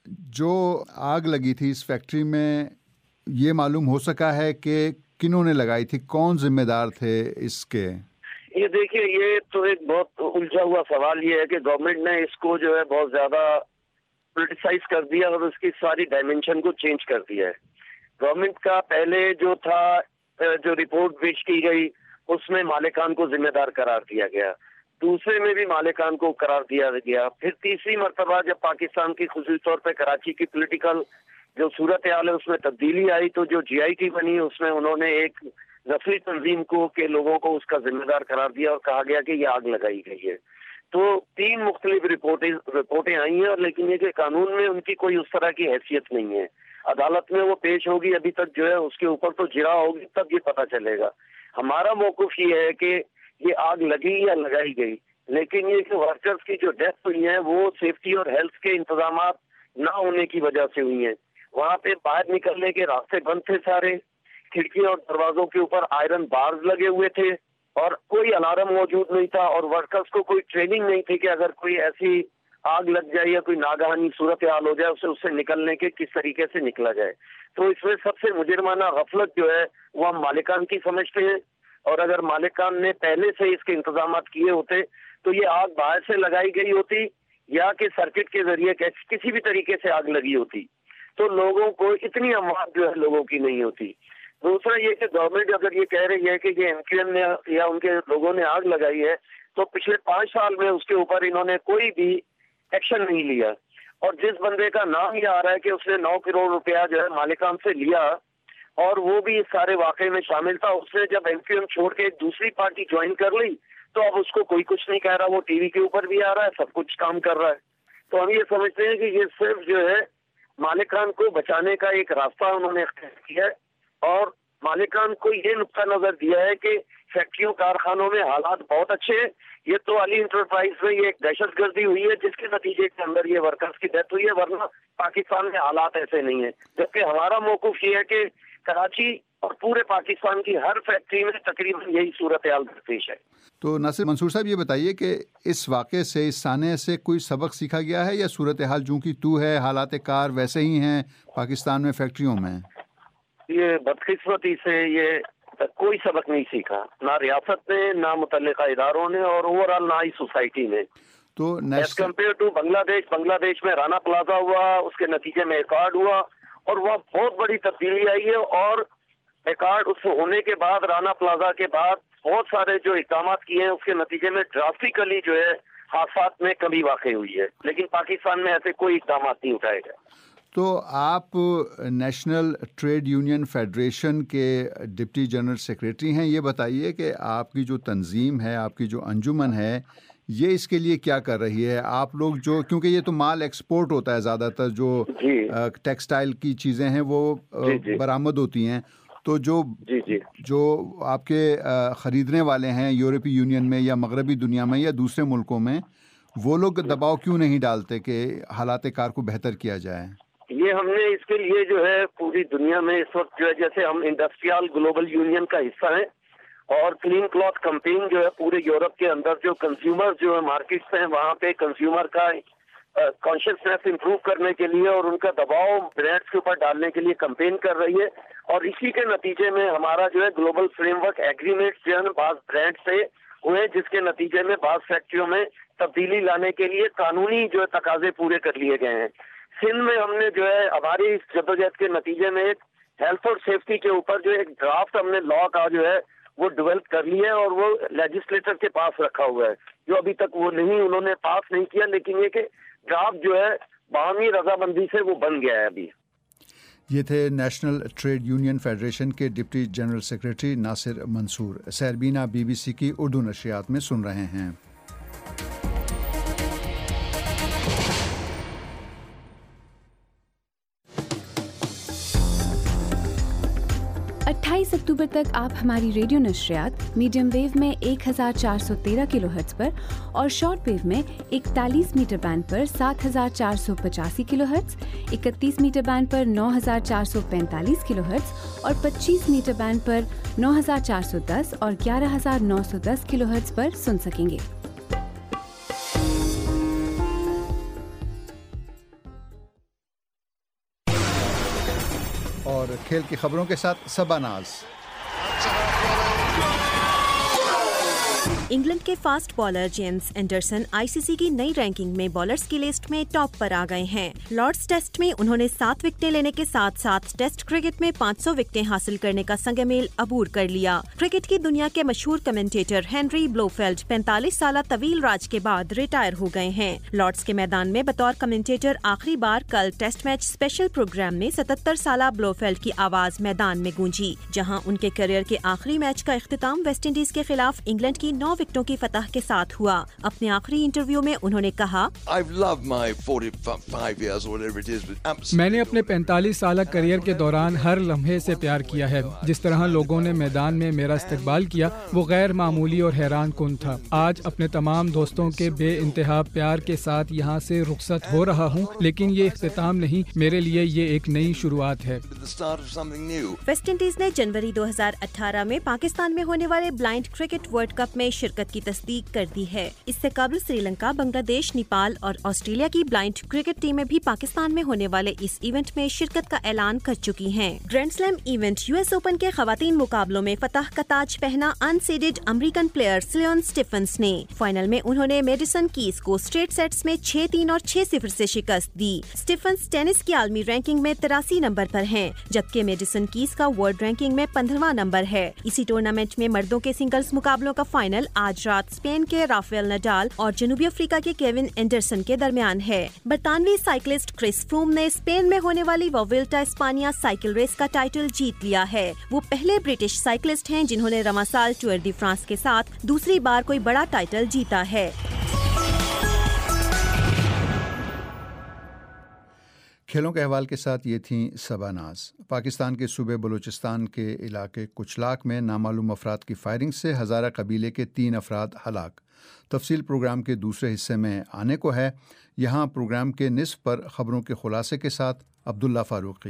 जो आग लगी थी इस फैक्ट्री में, ये मालूम हो सका है कि किन्होंने लगाई थी, कौन जिम्मेदार थे इसके? ये देखिए, ये तो एक बहुत उलझा हुआ सवाल ये है कि गवर्नमेंट ने इसको जो है बहुत ज्यादा पॉलिटिसाइज कर दिया और उसकी सारी डायमेंशन को चेंज कर दिया है. गवर्नमेंट का पहले जो था जो रिपोर्ट पेश की गई उसमें मालिकान को जिम्मेदार करार दिया गया, दूसरे में भी मालिकान को करार दिया गया. फिर तीसरी मरतबा जब पाकिस्तान की खुसूसी तौर पर कराची की पॉलिटिकल जो सूरत हाल है उसमें तब्दीली आई तो जो GIT बनी उसमें उन्होंने एक नस्ली तंजीम को के लोगों को उसका जिम्मेदार करार दिया और कहा गया कि ये आग लगाई गई है. तो 3 मुख्तलिफ रिपोर्टें आई हैं और लेकिन ये कि कानून में उनकी कोई उस तरह की हैसियत नहीं है. अदालत में वो पेश होगी, अभी तक जो है उसके ऊपर तो जिरा होगी तब ये पता चलेगा. हमारा मौक़िफ़ ये है कि ये आग लगी या लगाई गई, लेकिन ये कि वर्कर्स की जो डेथ हुई है वो सेफ्टी और हेल्थ के इंतजाम ना होने की वजह से हुई हैं. वहाँ पे बाहर निकलने के रास्ते बंद थे सारे, खिड़की और दरवाजों के ऊपर आयरन बार्स लगे हुए थे और कोई अलार्म मौजूद नहीं था और वर्कर्स को कोई ट्रेनिंग नहीं थी कि अगर कोई ऐसी आग लग जाए या कोई नागहानी सूरत हाल हो जाए उससे निकलने के किस तरीके से निकला जाए. तो इसमें सबसे मुजरमाना गफलत जो है वो हम मालिकान की समझते हैं और अगर मालिकान ने पहले से इसके इंतजाम किए होते तो ये आग बाहर से लगाई गई होती या कि सर्किट के जरिए किसी भी तरीके से आग लगी होती तो लोगों को इतनी अमवात जो है लोगों की नहीं होती. दूसरा ये कि गवर्नमेंट अगर ये कह रही है कि ये MQM ने या उनके लोगों ने आग लगाई है तो पिछले 5 साल में उसके ऊपर इन्होंने कोई भी एक्शन नहीं लिया. और जिस बंदे का नाम ये आ रहा है कि उसने 9 करोड़ रुपया जो है मालिकान से लिया और वो भी इस सारे वाकये में शामिल था, उसने जब MQM छोड़ के एक दूसरी पार्टी ज्वाइन कर ली तो अब उसको कोई कुछ नहीं कह रहा, वो टीवी के ऊपर भी आ रहा है, सब कुछ काम कर रहा है. तो हम ये समझते हैं कि ये सिर्फ जो है मालिकान को बचाने का एक रास्ता उन्होंने इख्तियार किया है और मालिकान को ये नुक्ता नजर दिया है कि फैक्ट्रियों कारखानों में हालात बहुत अच्छे हैं. ये तो अली इंटरप्राइज में ये एक दहशतगर्दी हुई है जिसके नतीजे के अंदर ये वर्कर्स की डेथ हुई है, वरना पाकिस्तान में हालात ऐसे नहीं है. जबकि हमारा मौक़िफ़ ये है कि कराची और पूरे पाकिस्तान की हर फैक्ट्री में तकरीबन यही सूरत हाल पेश है. तो नासिर मंसूर साहब ये बताइए कि इस वाक़े से, इस साने से कोई सबक सीखा गया है या सूरत हाल जो कि तू है, हालात कार वैसे ही हैं पाकिस्तान में फैक्ट्रियों में? ये बदकिस्मती से ये कोई सबक नहीं सीखा, ना रियासत ने, ना मुतल्लिका इदारों ने और ओवरऑल ना ही सोसाइटी ने. तो एज कम्पेयर टू बांग्लादेश में राना प्लाजा हुआ, उसके नतीजे में एकॉर्ड हुआ और वह बहुत बड़ी तब्दीली आई है. और एकॉर्ड उस होने के बाद, राना प्लाजा के बाद بہت سارے جو اقدامات کیے ہیں اس کے نتیجے میں ڈراسٹیکلی جو ہے حادثات میں کمی واقع ہوئی ہے، لیکن پاکستان میں ایسے کوئی اقدامات نہیں اٹھائے گئے۔ تو آپ نیشنل ٹریڈ یونین فیڈریشن کے ڈپٹی جنرل سیکریٹری ہیں، یہ بتائیے کہ آپ کی جو تنظیم ہے، آپ کی جو انجمن ہے، یہ اس کے لیے کیا کر رہی ہے؟ آپ لوگ جو، کیونکہ یہ تو مال ایکسپورٹ ہوتا ہے زیادہ تر، جو ٹیکسٹائل کی چیزیں ہیں وہ برآمد ہوتی ہیں، تو جو آپ کے خریدنے والے ہیں یورپی یونین میں یا مغربی دنیا میں یا دوسرے ملکوں میں، وہ لوگ دباؤ کیوں نہیں ڈالتے کہ حالات کار کو بہتر کیا جائے؟ یہ ہم نے اس کے لیے جو ہے پوری دنیا میں اس وقت جو ہے، جیسے ہم انڈسٹریل گلوبل یونین کا حصہ ہیں اور کلین کلاتھ کمپین جو ہے پورے یورپ کے اندر جو کنزیومر جو ہے مارکیٹس ہیں وہاں پہ کنزیومر کا کانشیسنیس امپروو کرنے کے لیے اور ان کا دباؤ برانڈس کے اوپر ڈالنے کے لیے کمپین کر رہی ہے، اور اسی کے نتیجے میں ہمارا جو ہے گلوبل فریم ورک ایگریمنٹ جو ہے بعض برانڈ سے ہوئے، جس کے نتیجے میں بعض فیکٹریوں میں تبدیلی لانے کے لیے قانونی جو ہے تقاضے پورے کر لیے گئے ہیں۔ سندھ میں ہم نے جو ہے ہماری اس جدوجہد کے نتیجے میں ایک ہیلتھ اور سیفٹی کے اوپر جو ایک ڈرافٹ ہم نے لا کا جو ہے وہ ڈیولپ کر لی ہے اور وہ لیجسلیٹر کے پاس رکھا ہوا ہے، جو ابھی تک وہ نہیں، انہوں نے پاس نہیں کیا، لیکن یہ کہ ڈرافٹ جو ہے باہمی رضامندی سے وہ بن گیا ہے ابھی۔ یہ تھے نیشنل ٹریڈ یونین فیڈریشن کے deputy general secretary Nasir Mansoor. Sairbeen BBC کی اردو نشریات میں سن رہے ہیں۔ 28 اکتوبر تک آپ ہماری ریڈیو نشریات میڈیم ویو میں 1413 کلو ہرٹز پر اور شارٹ ویو میں 41 میٹر بینڈ پر 7485 کلو ہرٹز، 31 میٹر بینڈ پر 9445 کلو ہرٹز اور 25 میٹر بینڈ پر 9410 اور 11910 کلو ہرٹز پر سن سکیں گے۔ اور کھیل کی خبروں کے ساتھ صبا ناز۔ انگلینڈ کے fast bowler James Anderson ICC کی نئی رینکنگ میں بالرز کی لسٹ میں ٹاپ پر آ گئے ہیں۔ لارڈز ٹیسٹ میں انہوں نے 7 وکٹیں لینے کے ساتھ ساتھ ٹیسٹ کرکٹ میں 500 وکٹیں حاصل کرنے کا سنگ میل عبور کر لیا۔ کرکٹ کی دنیا کے مشہور کمنٹیٹر ہنری بلوفیلڈ 45 سالہ طویل راج کے بعد ریٹائر ہو گئے ہیں۔ لارڈز کے میدان میں بطور کمنٹیٹر آخری بار کل ٹیسٹ میچ اسپیشل پروگرام میں 77 سالہ بلوفیلڈ کی آواز میدان میں گونجی، جہاں ان کے کیریئر کے آخری میچ کا اختتام ویسٹ انڈیز کے خلاف انگلینڈ کی 9 وکٹوں کی فتح کے ساتھ ہوا۔ اپنے آخری انٹرویو میں انہوں نے کہا، میں نے اپنے 45 سالہ کیریئر کے دوران ہر لمحے سے پیار کیا ہے۔ جس طرح لوگوں نے میدان میں میرا استقبال کیا وہ غیر معمولی اور حیران کن تھا۔ آج اپنے تمام دوستوں کے بے انتہا پیار کے ساتھ یہاں سے رخصت ہو رہا ہوں، لیکن یہ اختتام نہیں، میرے لیے یہ ایک نئی شروعات ہے۔ ویسٹ انڈیز نے جنوری 2018 میں پاکستان میں ہونے والے بلائنڈ کرکٹ ورلڈ کپ میں شرکت کی تصدیق کر دی ہے۔ اس سے قبل سری لنکا، بنگلہ دیش، نیپال اور آسٹریلیا کی بلائنڈ کرکٹ ٹیمیں بھی پاکستان میں ہونے والے اس ایونٹ میں شرکت کا اعلان کر چکی ہیں۔ Grand slam event US open کے خواتین مقابلوں میں فتح کا تاج پہنا unseeded American player Sloane Stephens نے۔ فائنل میں انہوں نے میڈیسن کیز کو اسٹریٹ سیٹس میں 6-3 اور 6-0 سے شکست دی۔ اسٹیفنس ٹینس کی عالمی رینکنگ میں 83 نمبر پر ہیں، جبکہ میڈیسن کیز کا ورلڈ رینکنگ میں 15واں نمبر ہے۔ اسی ٹورنامنٹ میں مردوں کے سنگلز مقابلوں کا فائنل آج رات اسپین کے رافیل نڈال اور جنوبی افریقہ کے کیون اینڈرسن کے درمیان ہے۔ برطانوی سائیکلسٹ کرس فروم نے اسپین میں ہونے والی وویلٹا اسپانیا سائیکل ریس کا ٹائٹل جیت لیا ہے۔ وہ پہلے برٹش سائیکلسٹ ہیں جنہوں نے رواں سال ٹور دی فرانس کے ساتھ دوسری بار کوئی بڑا ٹائٹل جیتا ہے۔ کھیلوں کے احوال کے ساتھ یہ تھیں صبا ناز۔ پاکستان کے صوبے بلوچستان کے علاقے کچلاک میں نامعلوم افراد کی فائرنگ سے ہزارہ قبیلے کے 3 افراد ہلاک۔ تفصیل پروگرام کے دوسرے حصے میں آنے کو ہے۔ یہاں پروگرام کے نصف پر خبروں کے خلاصے کے ساتھ عبداللہ فاروقی۔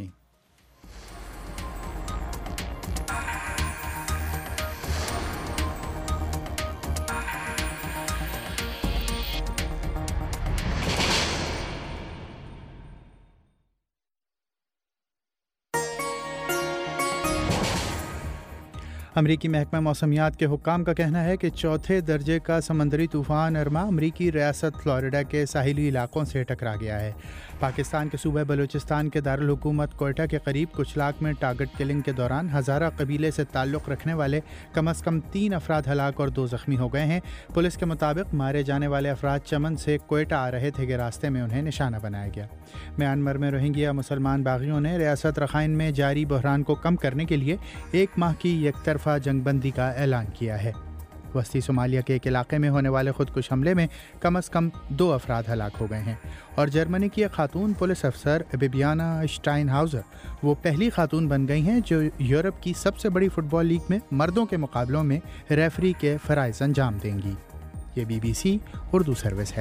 امریکی محکمہ موسمیات کے حکام کا کہنا ہے کہ چوتھے درجے کا سمندری طوفان ارما امریکی ریاست فلوریڈا کے ساحلی علاقوں سے ٹکرا گیا ہے۔ پاکستان کے صوبہ بلوچستان کے دارالحکومت کوئٹہ کے قریب کچلاک میں ٹارگٹ کلنگ کے دوران ہزارہ قبیلے سے تعلق رکھنے والے کم از کم 3 افراد ہلاک اور 2 زخمی ہو گئے ہیں۔ پولیس کے مطابق مارے جانے والے افراد چمن سے کوئٹہ آ رہے تھے کہ راستے میں انہیں نشانہ بنایا گیا۔ میانمار میں روہنگیا مسلمان باغیوں نے ریاست رخائن میں جاری بحران کو کم کرنے کے لیے 1 ماہ کی یک طرفہ جنگ بندی کا اعلان کیا ہے۔ وسطی صومالیہ کے ایک علاقے میں ہونے والے خودکش حملے میں کم از کم 2 افراد ہلاک ہو گئے ہیں، اور جرمنی کی ایک خاتون پولیس افسر بیبیانا اسٹائن ہاؤزر وہ پہلی خاتون بن گئی ہیں جو یورپ کی سب سے بڑی فٹ بال لیگ میں مردوں کے مقابلوں میں ریفری کے فرائض انجام دیں گی۔ یہ BBC اردو سروس ہے۔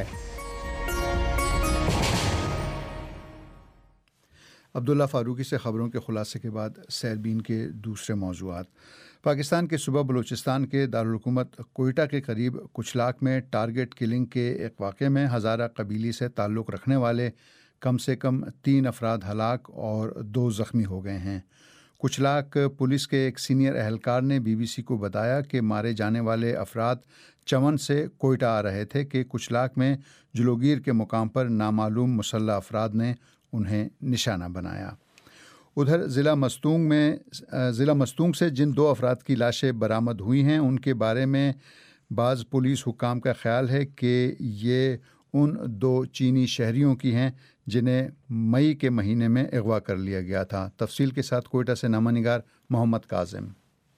عبداللہ فاروقی سے خبروں کے خلاصے کے بعد سیربین کے دوسرے موضوعات۔ پاکستان کے صوبہ بلوچستان کے دارالحکومت کوئٹہ کے قریب کچلاک میں ٹارگٹ کلنگ کے ایک واقعے میں ہزارہ قبیلی سے تعلق رکھنے والے کم سے کم 3 افراد ہلاک اور 2 زخمی ہو گئے ہیں۔ کچلاک پولیس کے ایک سینئر اہلکار نے BBC کو بتایا کہ مارے جانے والے افراد چمن سے کوئٹہ آ رہے تھے کہ کچلاک میں جلوگیر کے مقام پر نامعلوم مسلح افراد نے انہیں نشانہ بنایا۔ ادھر ضلع مستونگ سے جن 2 افراد کی لاشیں برآمد ہوئی ہیں ان کے بارے میں بعض پولیس حکام کا خیال ہے کہ یہ ان 2 چینی شہریوں کی ہیں جنہیں مئی کے مہینے میں اغوا کر لیا گیا تھا۔ تفصیل کے ساتھ کوئٹہ سے نامہ نگار محمد کاظم۔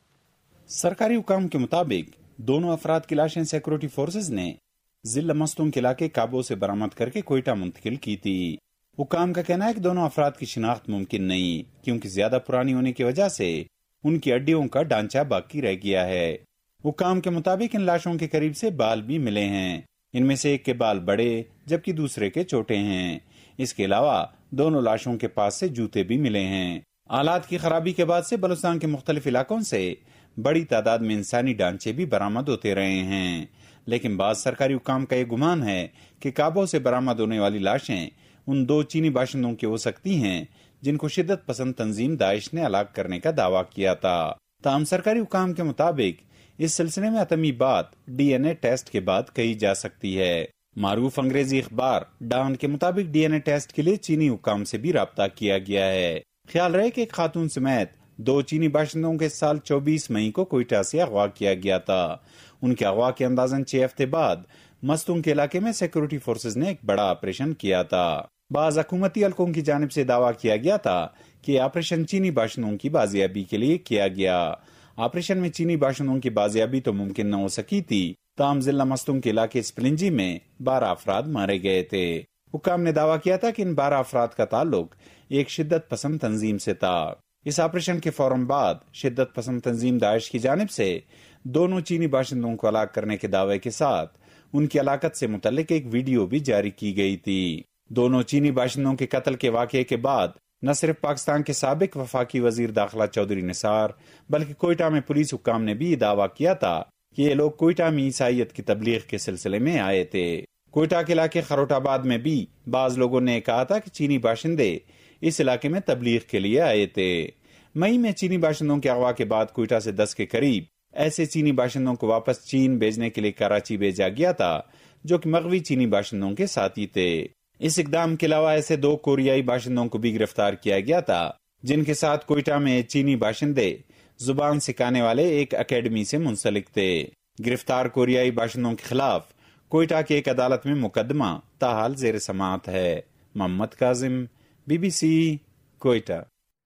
سرکاری حکام کے مطابق دونوں افراد کی لاشیں سیکورٹی فورسز نے ضلع مستونگ کے علاقے کابو سے برآمد کر کے کوئٹہ منتقل کی تھی۔ حکام کا کہنا ہے کہ دونوں افراد کی شناخت ممکن نہیں کیونکہ زیادہ پرانی ہونے کی وجہ سے ان کی ہڈیوں کا ڈھانچہ باقی رہ گیا ہے۔ حکام کے مطابق ان لاشوں کے قریب سے بال بھی ملے ہیں، ان میں سے ایک کے بال بڑے جبکہ دوسرے کے چھوٹے ہیں۔ اس کے علاوہ دونوں لاشوں کے پاس سے جوتے بھی ملے ہیں۔ آلات کی خرابی کے بعد سے بلوچستان کے مختلف علاقوں سے بڑی تعداد میں انسانی ڈھانچے بھی برآمد ہوتے رہے ہیں، لیکن بعض سرکاری حکام کا یہ گمان ہے کہ کابو سے برآمد ہونے والی لاشیں ان 2 چینی باشندوں کی ہو سکتی ہیں جن کو شدت پسند تنظیم داعش نے ہلاک کرنے کا دعویٰ کیا تھا۔ تاہم سرکاری حکام کے مطابق اس سلسلے میں حتمی بات DNA ٹیسٹ کے بعد کہی جا سکتی ہے۔ معروف انگریزی اخبار ڈان کے مطابق DNA ٹیسٹ کے لیے چینی حکام سے بھی رابطہ کیا گیا ہے۔ خیال رہے کہ ایک خاتون سمیت 2 چینی باشندوں کے سال 24 مئی کو کوئٹہ سے اغوا کیا گیا تھا۔ ان کے اغوا کے اندازاً 6 ہفتے بعد مستونگ کے علاقے میں سیکورٹی فورسز نے ایک بڑا آپریشن کیا تھا۔ بعض حکومتی حلقوں کی جانب سے دعویٰ کیا گیا تھا کہ آپریشن چینی باشندوں کی بازیابی کے لیے کیا گیا۔ آپریشن میں چینی باشندوں کی بازیابی تو ممکن نہ ہو سکی تھی، تاہم ضلع مستونگ کے علاقے سپلنجی میں 12 افراد مارے گئے تھے۔ حکام نے دعویٰ کیا تھا کہ ان 12 افراد کا تعلق ایک شدت پسند تنظیم سے تھا۔ اس آپریشن کے فوراً بعد شدت پسند تنظیم داعش کی جانب سے دونوں چینی باشندوں کو ہلاک کرنے کے دعوے کے ساتھ ان کی ہلاکت سے متعلق ایک ویڈیو بھی جاری کی گئی تھی۔ دونوں چینی باشندوں کے قتل کے واقعے کے بعد نہ صرف پاکستان کے سابق وفاقی وزیر داخلہ چودھری نثار بلکہ کوئٹہ میں پولیس حکام نے بھی یہ دعویٰ کیا تھا کہ یہ لوگ کوئٹہ میں عیسائیت کی تبلیغ کے سلسلے میں آئے تھے۔ کوئٹہ کے علاقے خروٹ آباد میں بھی بعض لوگوں نے کہا تھا کہ چینی باشندے اس علاقے میں تبلیغ کے لیے آئے تھے۔ مئی میں چینی باشندوں کے اغوا کے بعد کوئٹہ سے 10 کے قریب ایسے چینی باشندوں کو واپس چین بھیجنے کے لیے کراچی بھیجا گیا تھا جو کہ مغوی چینی باشندوں کے ساتھی تھے۔ اس اقدام کے علاوہ ایسے 2 کوریائی باشندوں کو بھی گرفتار کیا گیا تھا جن کے ساتھ کوئٹہ میں چینی باشندے زبان سکھانے والے ایک اکیڈمی سے منسلک تھے۔ گرفتار کوریائی باشندوں کے خلاف کوئٹہ کی ایک عدالت میں مقدمہ تاحال زیر سماعت ہے۔ محمد کاظم BBC کوئٹہ۔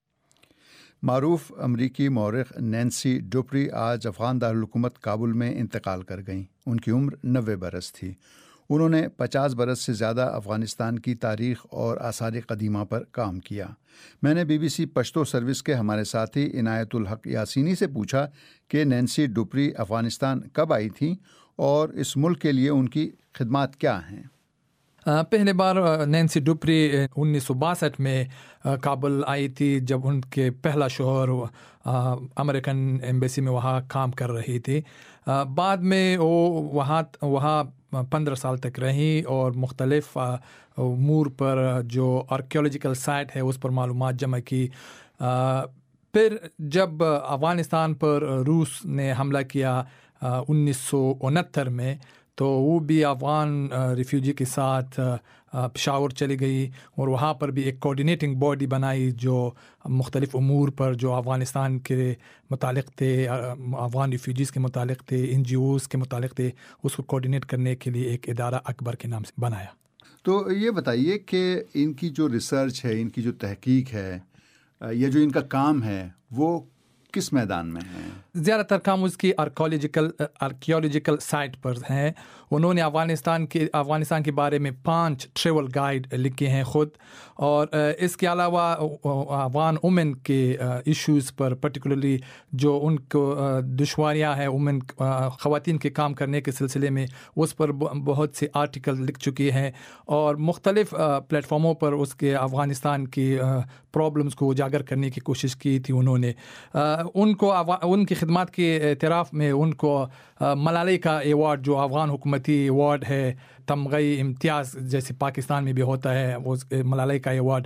معروف امریکی مورخ نینسی ڈوپری آج افغان دارالحکومت کابل میں انتقال کر گئیں۔ ان کی عمر 90 برس تھی۔ انہوں نے 50 برس سے زیادہ افغانستان کی تاریخ اور آثار قدیمہ پر کام کیا۔ میں نے BBC پشتو سروس کے ہمارے ساتھی عنایت الحق یاسینی سے پوچھا کہ نینسی ڈوپری افغانستان کب آئی تھیں اور اس ملک کے لیے ان کی خدمات کیا ہیں۔ پہلے بار نینسی ڈوپری 1962 میں کابل آئی تھی جب ان کے پہلا شوہر امریکن ایمبیسی میں وہاں کام کر رہی تھی۔ بعد میں وہ وہاں 15 سال تک رہی اور مختلف امور پر جو آرکیولوجیکل سائٹ ہے اس پر معلومات جمع کی۔ پھر جب افغانستان پر روس نے حملہ کیا 1969 میں، تو وہ بھی افغان ریفیوجی کے ساتھ پشاور چلی گئی اور وہاں پر بھی ایک کوآرڈینیٹنگ باڈی بنائی جو مختلف امور پر جو افغانستان کے متعلق تھے، افغان ریفیوجیز کے متعلق تھے، NGOs کے متعلق تھے، اس کو کوآرڈینیٹ کرنے کے لیے ایک ادارہ اکبر کے نام سے بنایا۔ تو یہ بتائیے کہ ان کی جو ریسرچ ہے، ان کی جو تحقیق ہے، یا جو ان کا کام ہے، وہ کس میدان میں ہے؟ زیادہ تر کام اس کی آرکیولوجیکل سائٹ پر ہیں۔ انہوں نے افغانستان کے بارے میں 5 ٹریول گائیڈ لکھے ہیں خود، اور اس کے علاوہ افغان وومن کے ایشوز پر، پرٹیکولرلی جو ان کو دشواریاں ہیں خواتین کے کام کرنے کے سلسلے میں، اس پر بہت سے آرٹیکل لکھ چکے ہیں، اور مختلف پلیٹ فارموں پر اس کے افغانستان کی پرابلمز کو اجاگر کرنے کی کوشش کی تھی انہوں نے۔ ان کی خدمات کے اعتراف میں ان کو ملالہ کا ایوارڈ، جو افغان حکومتی ایوارڈ ہے، تمغہ امتیاز جیسے پاکستان میں بھی ہوتا ہے، وہ ملالہ کا ایوارڈ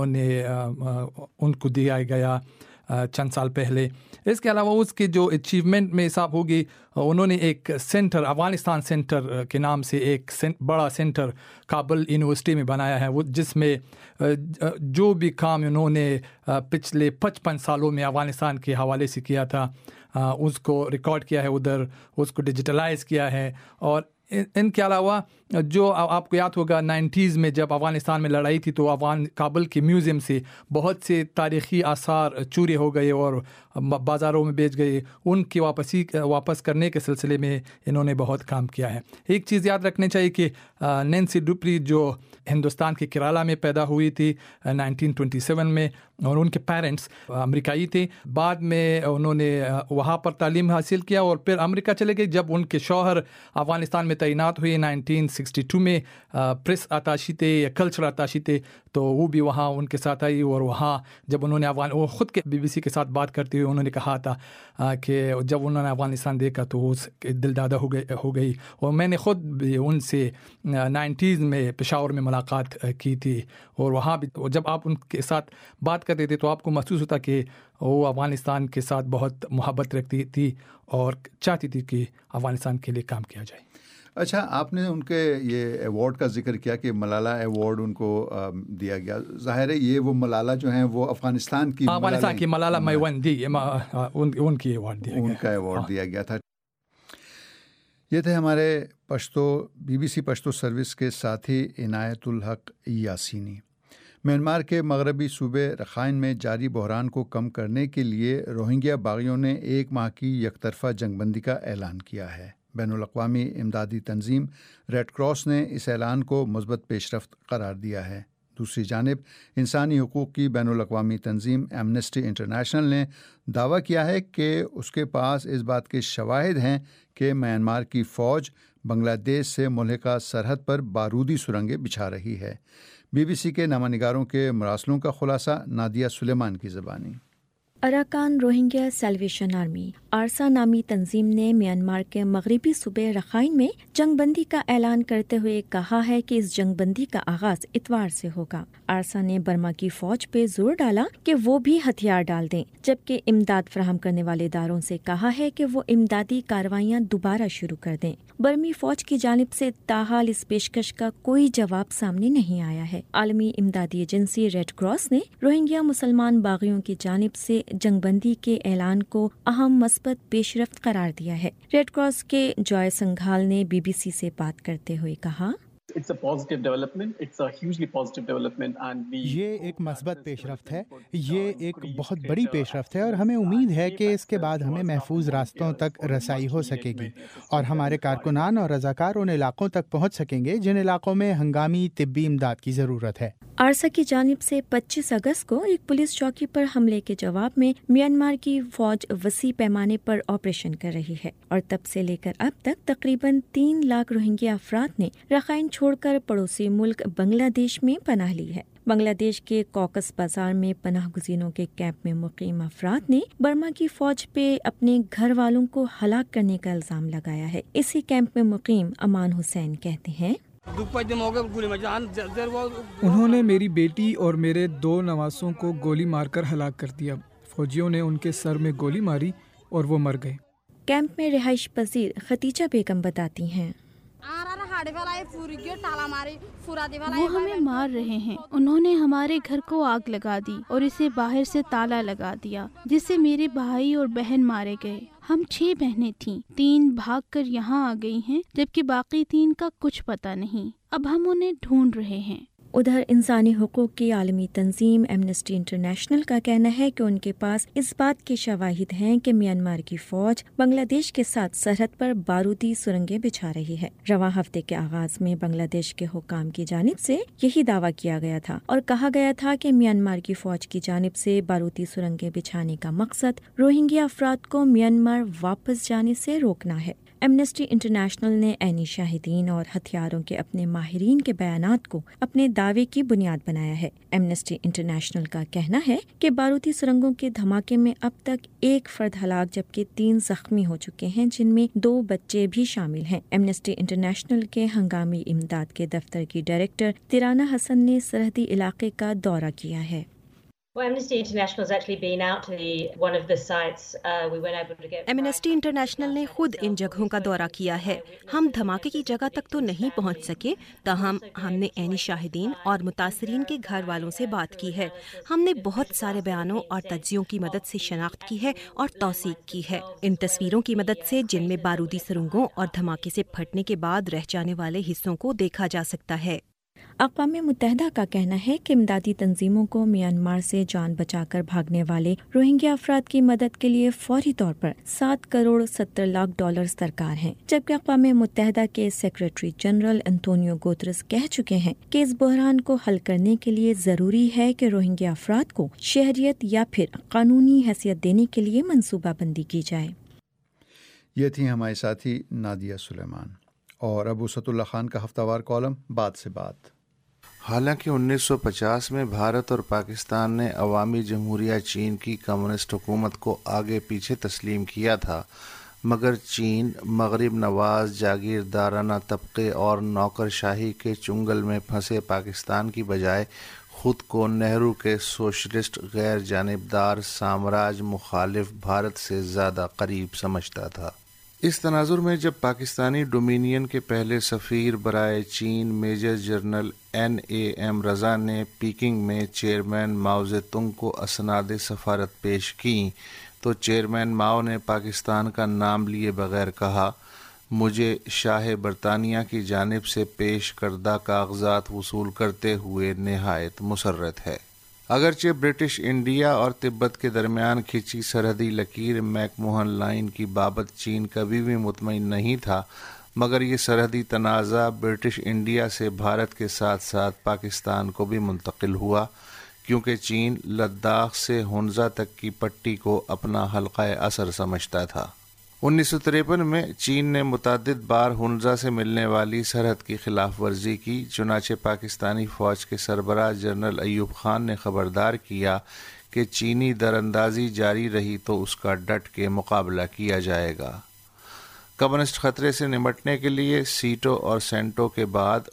ان کو دیا گیا چند سال پہلے۔ اس کے علاوہ اس کی جو اچیومنٹ میں حساب ہوگی، انہوں نے ایک سینٹر، افغانستان سینٹر کے نام سے ایک بڑا سینٹر کابل یونیورسٹی میں بنایا ہے، وہ جس میں جو بھی کام انہوں نے پچھلے 55 سالوں میں افغانستان کے حوالے سے کیا تھا، اس کو ریکارڈ کیا ہے ادھر، اس کو ڈیجیٹلائز کیا ہے۔ اور ان کے علاوہ جو آپ کو یاد ہوگا 90s میں جب افغانستان میں لڑائی تھی، تو کابل کے میوزیم سے بہت سے تاریخی آثار چوری ہو گئے اور بازاروں میں بیچ گئے، ان کی واپس کرنے کے سلسلے میں انہوں نے بہت کام کیا ہے۔ ایک چیز یاد رکھنی چاہیے کہ نینسی ڈوپری جو ہندوستان کے کیرالا میں پیدا ہوئی تھی 1927 میں، اور ان کے پیرنٹس امریکائی تھے، بعد میں انہوں نے وہاں پر تعلیم حاصل کیا اور پھر امریکہ چلے گئے۔ جب ان کے شوہر افغانستان میں تعینات ہوئے 1962 میں، پریس اتاشی تھے یا کلچر اتاشی تھے، تو وہ بھی وہاں ان کے ساتھ آئی، اور وہاں جب انہوں نے وہ خود کے BBC کے ساتھ بات کرتے ہوئے انہوں نے کہا تھا کہ جب انہوں نے افغانستان دیکھا تو وہ دل دادہ ہو گئی، اور میں نے خود بھی ان سے 90s میں پشاور میں ملاقات کی تھی، اور وہاں بھی جب آپ ان کے ساتھ بات کرتے تھے تو آپ کو محسوس ہوتا کہ وہ افغانستان کے ساتھ بہت محبت رکھتی تھی اور چاہتی تھی کہ افغانستان کے لیے کام کیا جائے۔ اچھا، آپ نے ان کے یہ ایوارڈ کا ذکر کیا کہ ملالہ ایوارڈ ان کو دیا گیا، ظاہر ہے یہ وہ ملالہ جو ہیں وہ افغانستان کی ملالہ میوندی، ان کی ایوارڈ دیا گیا، ان کا ایوارڈ دیا گیا تھا۔ یہ تھے ہمارے BBC پشتو سروس کے ساتھی عنایت الحق یاسینی۔ میانمار کے مغربی صوبے رخائن میں جاری بحران کو کم کرنے کے لیے روہنگیا باغیوں نے 1 ماہ کی یک طرفہ جنگ بندی کا اعلان کیا ہے۔ بین الاقوامی امدادی تنظیم ریڈ کراس نے اس اعلان کو مثبت پیش رفت قرار دیا ہے۔ دوسری جانب انسانی حقوق کی بین الاقوامی تنظیم ایمنسٹی انٹرنیشنل نے دعویٰ کیا ہے کہ اس کے پاس اس بات کے شواہد ہیں کہ میانمار کی فوج بنگلہ دیش سے ملحقہ سرحد پر بارودی سرنگیں بچھا رہی ہے۔ BBC کے نامہ نگاروں کے مراسلوں کا خلاصہ نادیہ سلیمان کی زبانی۔ Arakan Rohingya Salvation Army ARSA نامی تنظیم نے میانمار کے مغربی صوبے رخائن میں جنگ بندی کا اعلان کرتے ہوئے کہا ہے کہ اس جنگ بندی کا آغاز اتوار سے ہوگا۔ آرسا نے برما کی فوج پہ زور ڈالا کہ وہ بھی ہتھیار ڈال دیں، جبکہ امداد فراہم کرنے والے اداروں سے کہا ہے کہ وہ امدادی کارروائیاں دوبارہ شروع کر دیں۔ برمی فوج کی جانب سے تاحال اس پیشکش کا کوئی جواب سامنے نہیں آیا ہے۔ عالمی امدادی ایجنسی ریڈ کراس نے روہنگیا مسلمان باغیوں کی جانب سے جنگ بندی کے اعلان کو اہم مثبت پیش رفت قرار دیا ہے۔ ریڈ کراس کے جوائے سنگھال نے BBC سے بات کرتے ہوئے کہا، یہ ایک مثبت پیش رفت ہے، یہ ایک بہت بڑی پیش رفت ہے، اور ہمیں امید ہے کہ اس کے بعد ہمیں محفوظ راستوں تک رسائی ہو سکے گی اور ہمارے کارکنان اور رضاکار ان علاقوں تک پہنچ سکیں گے جن علاقوں میں ہنگامی طبی امداد کی ضرورت ہے۔ آرسا کی جانب سے 25 اگست کو ایک پولیس چوکی پر حملے کے جواب میں میانمار کی فوج وسیع پیمانے پر آپریشن کر رہی ہے، اور تب سے لے کر اب تک تقریباً 3 لاکھ روہنگیا افراد نے رخائن چھوڑ کر پڑوسی ملک بنگلہ دیش میں پناہ لی ہے۔ بنگلہ دیش کے کوکس بازار میں پناہ گزینوں کے کیمپ میں مقیم افراد نے برما کی فوج پہ اپنے گھر والوں کو ہلاک کرنے کا الزام لگایا ہے۔ اسی کیمپ میں مقیم امان حسین کہتے ہیں، انہوں نے میری بیٹی اور میرے 2 نواسوں کو گولی مار کر ہلاک کر دیا۔ फौजियों ने उनके सर में गोली मारी और वो मर गए। कैंप में रिहाइश पजीर खतीजा बेगम बताती हैं, वो हमें मार रहे हैं। उन्होंने हमारे घर को आग लगा दी और इसे बाहर से ताला लगा दिया, जिससे मेरे भाई और बहन मारे गए। हम 6 बहनें थीं, 3 भागकर यहाँ आ गई हैं, जबकि बाकी 3 का कुछ पता नहीं। अब हम उन्हें ढूंढ रहे हैं। उधर इंसानी हुकूक की आलमी तंजीम एमनेस्टी इंटरनेशनल का कहना है कि उनके पास इस बात के शवाहिद हैं कि म्यांमार की फौज बांग्लादेश के साथ सरहद पर बारूदी सुरंगें बिछा रही है। रवां हफ्ते के आगाज में बांग्लादेश के हुकाम की जानिब से यही दावा किया गया था और कहा गया था कि म्यांमार की फौज की जानिब से बारूदी सुरंगें बिछाने का मकसद रोहिंग्या अफराद को म्यांमार वापस जाने से रोकना है। एमनेस्टी इंटरनेशनल ने ऐनी शाहिदीन और हथियारों के अपने माहिरीन के बयानात को अपने दावे की बुनियाद बनाया है। एमनेस्टी इंटरनेशनल का कहना है कि बारूदी सुरंगों के धमाके में अब तक 1 फर्द हलाक जबकि 3 जख्मी हो चुके हैं, जिनमें 2 बच्चे भी शामिल हैं। एमनेस्टी इंटरनेशनल के हंगामी इमदाद के दफ्तर की डायरेक्टर तिराना हसन ने सरहदी इलाके का दौरा किया है। एमनेस्टी इंटरनेशनल ने खुद इन जगहों का दौरा किया है। हम धमाके की जगह तक तो नहीं पहुंच सके, ताहम हमने ऐनी शाहिदीन और मुतासरीन के घर वालों से बात की है। हमने बहुत सारे बयानों और तज्जियों की मदद से शनाख्त की है और तौसीक की है। इन तस्वीरों की मदद से जिनमें बारूदी सुरंगों और धमाके से फटने के बाद रह जाने वाले हिस्सों को देखा जा सकता है। अक़वाम मुत्तहिदा का कहना है कि इमदादी तंजीमों को म्यांमार से जान बचाकर भागने वाले रोहिंग्या अफराद की मदद के लिए फौरी तौर पर 7 करोड़ 70 लाख डॉलर्स दरकार हैं, जबकि अक़वाम मुत्तहिदा के सेक्रेटरी जनरल एंटोनियो गुतेरेस कह चुके हैं कि इस बहरान को हल करने के लिए ज़रूरी है कि रोहिंग्या अफराद को शहरियत या फिर कानूनी हैसियत देने के लिए मनसूबाबंदी की जाए। ये थी हमारे साथी नादिया सुलेमान। और अब उसतुल्लाह खान का हफ्तावार कॉलम बात से बात। हालांकि 1950 में भारत और पाकिस्तान ने अवामी जमहूरिया चीन की कम्युनिस्ट हुकूमत को आगे पीछे तस्लीम किया था, मगर चीन मगरिब नवाज जागीरदाराना तबके और नौकरशाही के चुंगल में फंसे पाकिस्तान की बजाय खुद को नेहरू के सोशलिस्ट गैर जानिबदार साम्राज्य मुखालिफ भारत से ज़्यादा करीब समझता था। इस तनाजुर में जब पाकिस्तानी डोमिनियन के पहले सफ़ीर बराए चीन मेजर जनरल NAM रज़ा ने पीकिंग में चेयरमैन माओ ज़ेतुंग को असनाद सफ़ारत पेश की, तो चेयरमैन माओ ने पाकिस्तान का नाम लिए बगैर कहा, मुझे शाह बरतानिया की जानिब से पेश करदा कागजात वसूल करते हुए नहायत मुसर्रत है। अगरचे ब्रिटिश इंडिया और तिब्बत के दरमियान खिंची सरहदी लकीर मैकमोहन लाइन की बाबत चीन कभी भी मुतमईन नहीं था, मगर ये सरहदी तनाज़ा ब्रिटिश इंडिया से भारत के साथ साथ पाकिस्तान को भी मुंतकिल हुआ, क्योंकि चीन लद्दाख से हुंजा तक की पट्टी को अपना हल्का असर समझता था। 1953 में चीन ने मुतअद्दिद बार हुंजा से मिलने वाली सरहद की खिलाफ वर्जी की, चुनाचे पाकिस्तानी फ़ौज के सरबराह जनरल अयूब खान ने खबरदार किया कि चीनी दरअंदाजी जारी रही तो उसका डट के मुकाबला किया जाएगा। कम्युनिस्ट ख़तरे से निमटने के लिए सीटो और सेंटो के बाद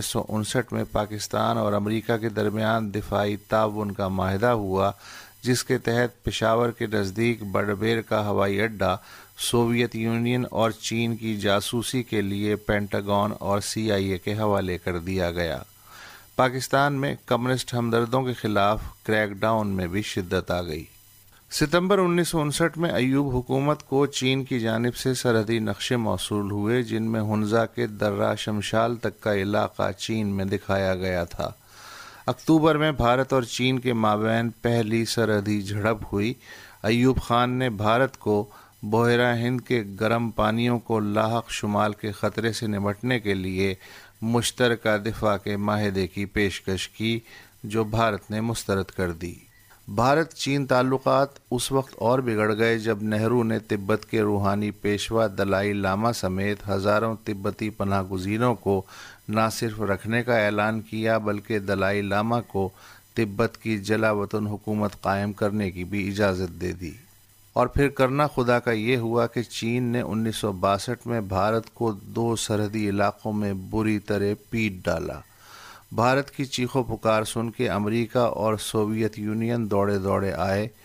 1959 में पाकिस्तान और अमेरिका के दरमियान दिफाई ताउन का माहिदा हुआ, जिसके तहत पेशावर के नज़दीक बड़बेर का हवाई अड्डा सोवियत यूनियन और चीन की जासूसी के लिए पेंटागन और CIA के हवाले कर दिया गया। पाकिस्तान में कम्युनिस्ट हमदर्दों के खिलाफ क्रैकडाउन में भी शिद्दत आ गई। सितंबर 1959 में अयूब हुकूमत को चीन की जानिब से सरहदी नक्शे मौसूल हुए, जिनमें हुंजा के दर्रा शमशाल तक का इलाका चीन में दिखाया गया था। अक्टूबर में भारत और चीन के माबैन पहली सरहदी झड़प हुई। अयूब खान ने भारत को बहरा हिंद के गर्म पानियों को लाहक शुमाल के ख़तरे से निमटने के लिए मुश्तरका दिफा के माहिदे की पेशकश की, जो भारत ने मुस्तरद कर दी। भारत चीन ताल्लुकात उस वक्त और बिगड़ गए जब नेहरू ने तिब्बत के रूहानी पेशवा दलाई लामा समेत हज़ारों तिब्बती पनाह गुज़ीरों को न सिर्फ रखने का ऐलान किया, बल्कि दलाई लामा को तिब्बत की जला वतन हुकूमत कायम करने की भी इजाज़त दे दी। और फिर करना खुदा का ये हुआ कि चीन ने 1962 में भारत को 2 सरहदी इलाकों में बुरी तरह पीट डाला। भारत की चीखों पुकार सुन के अमेरिका और सोवियत यूनियन दौड़े दौड़े आए।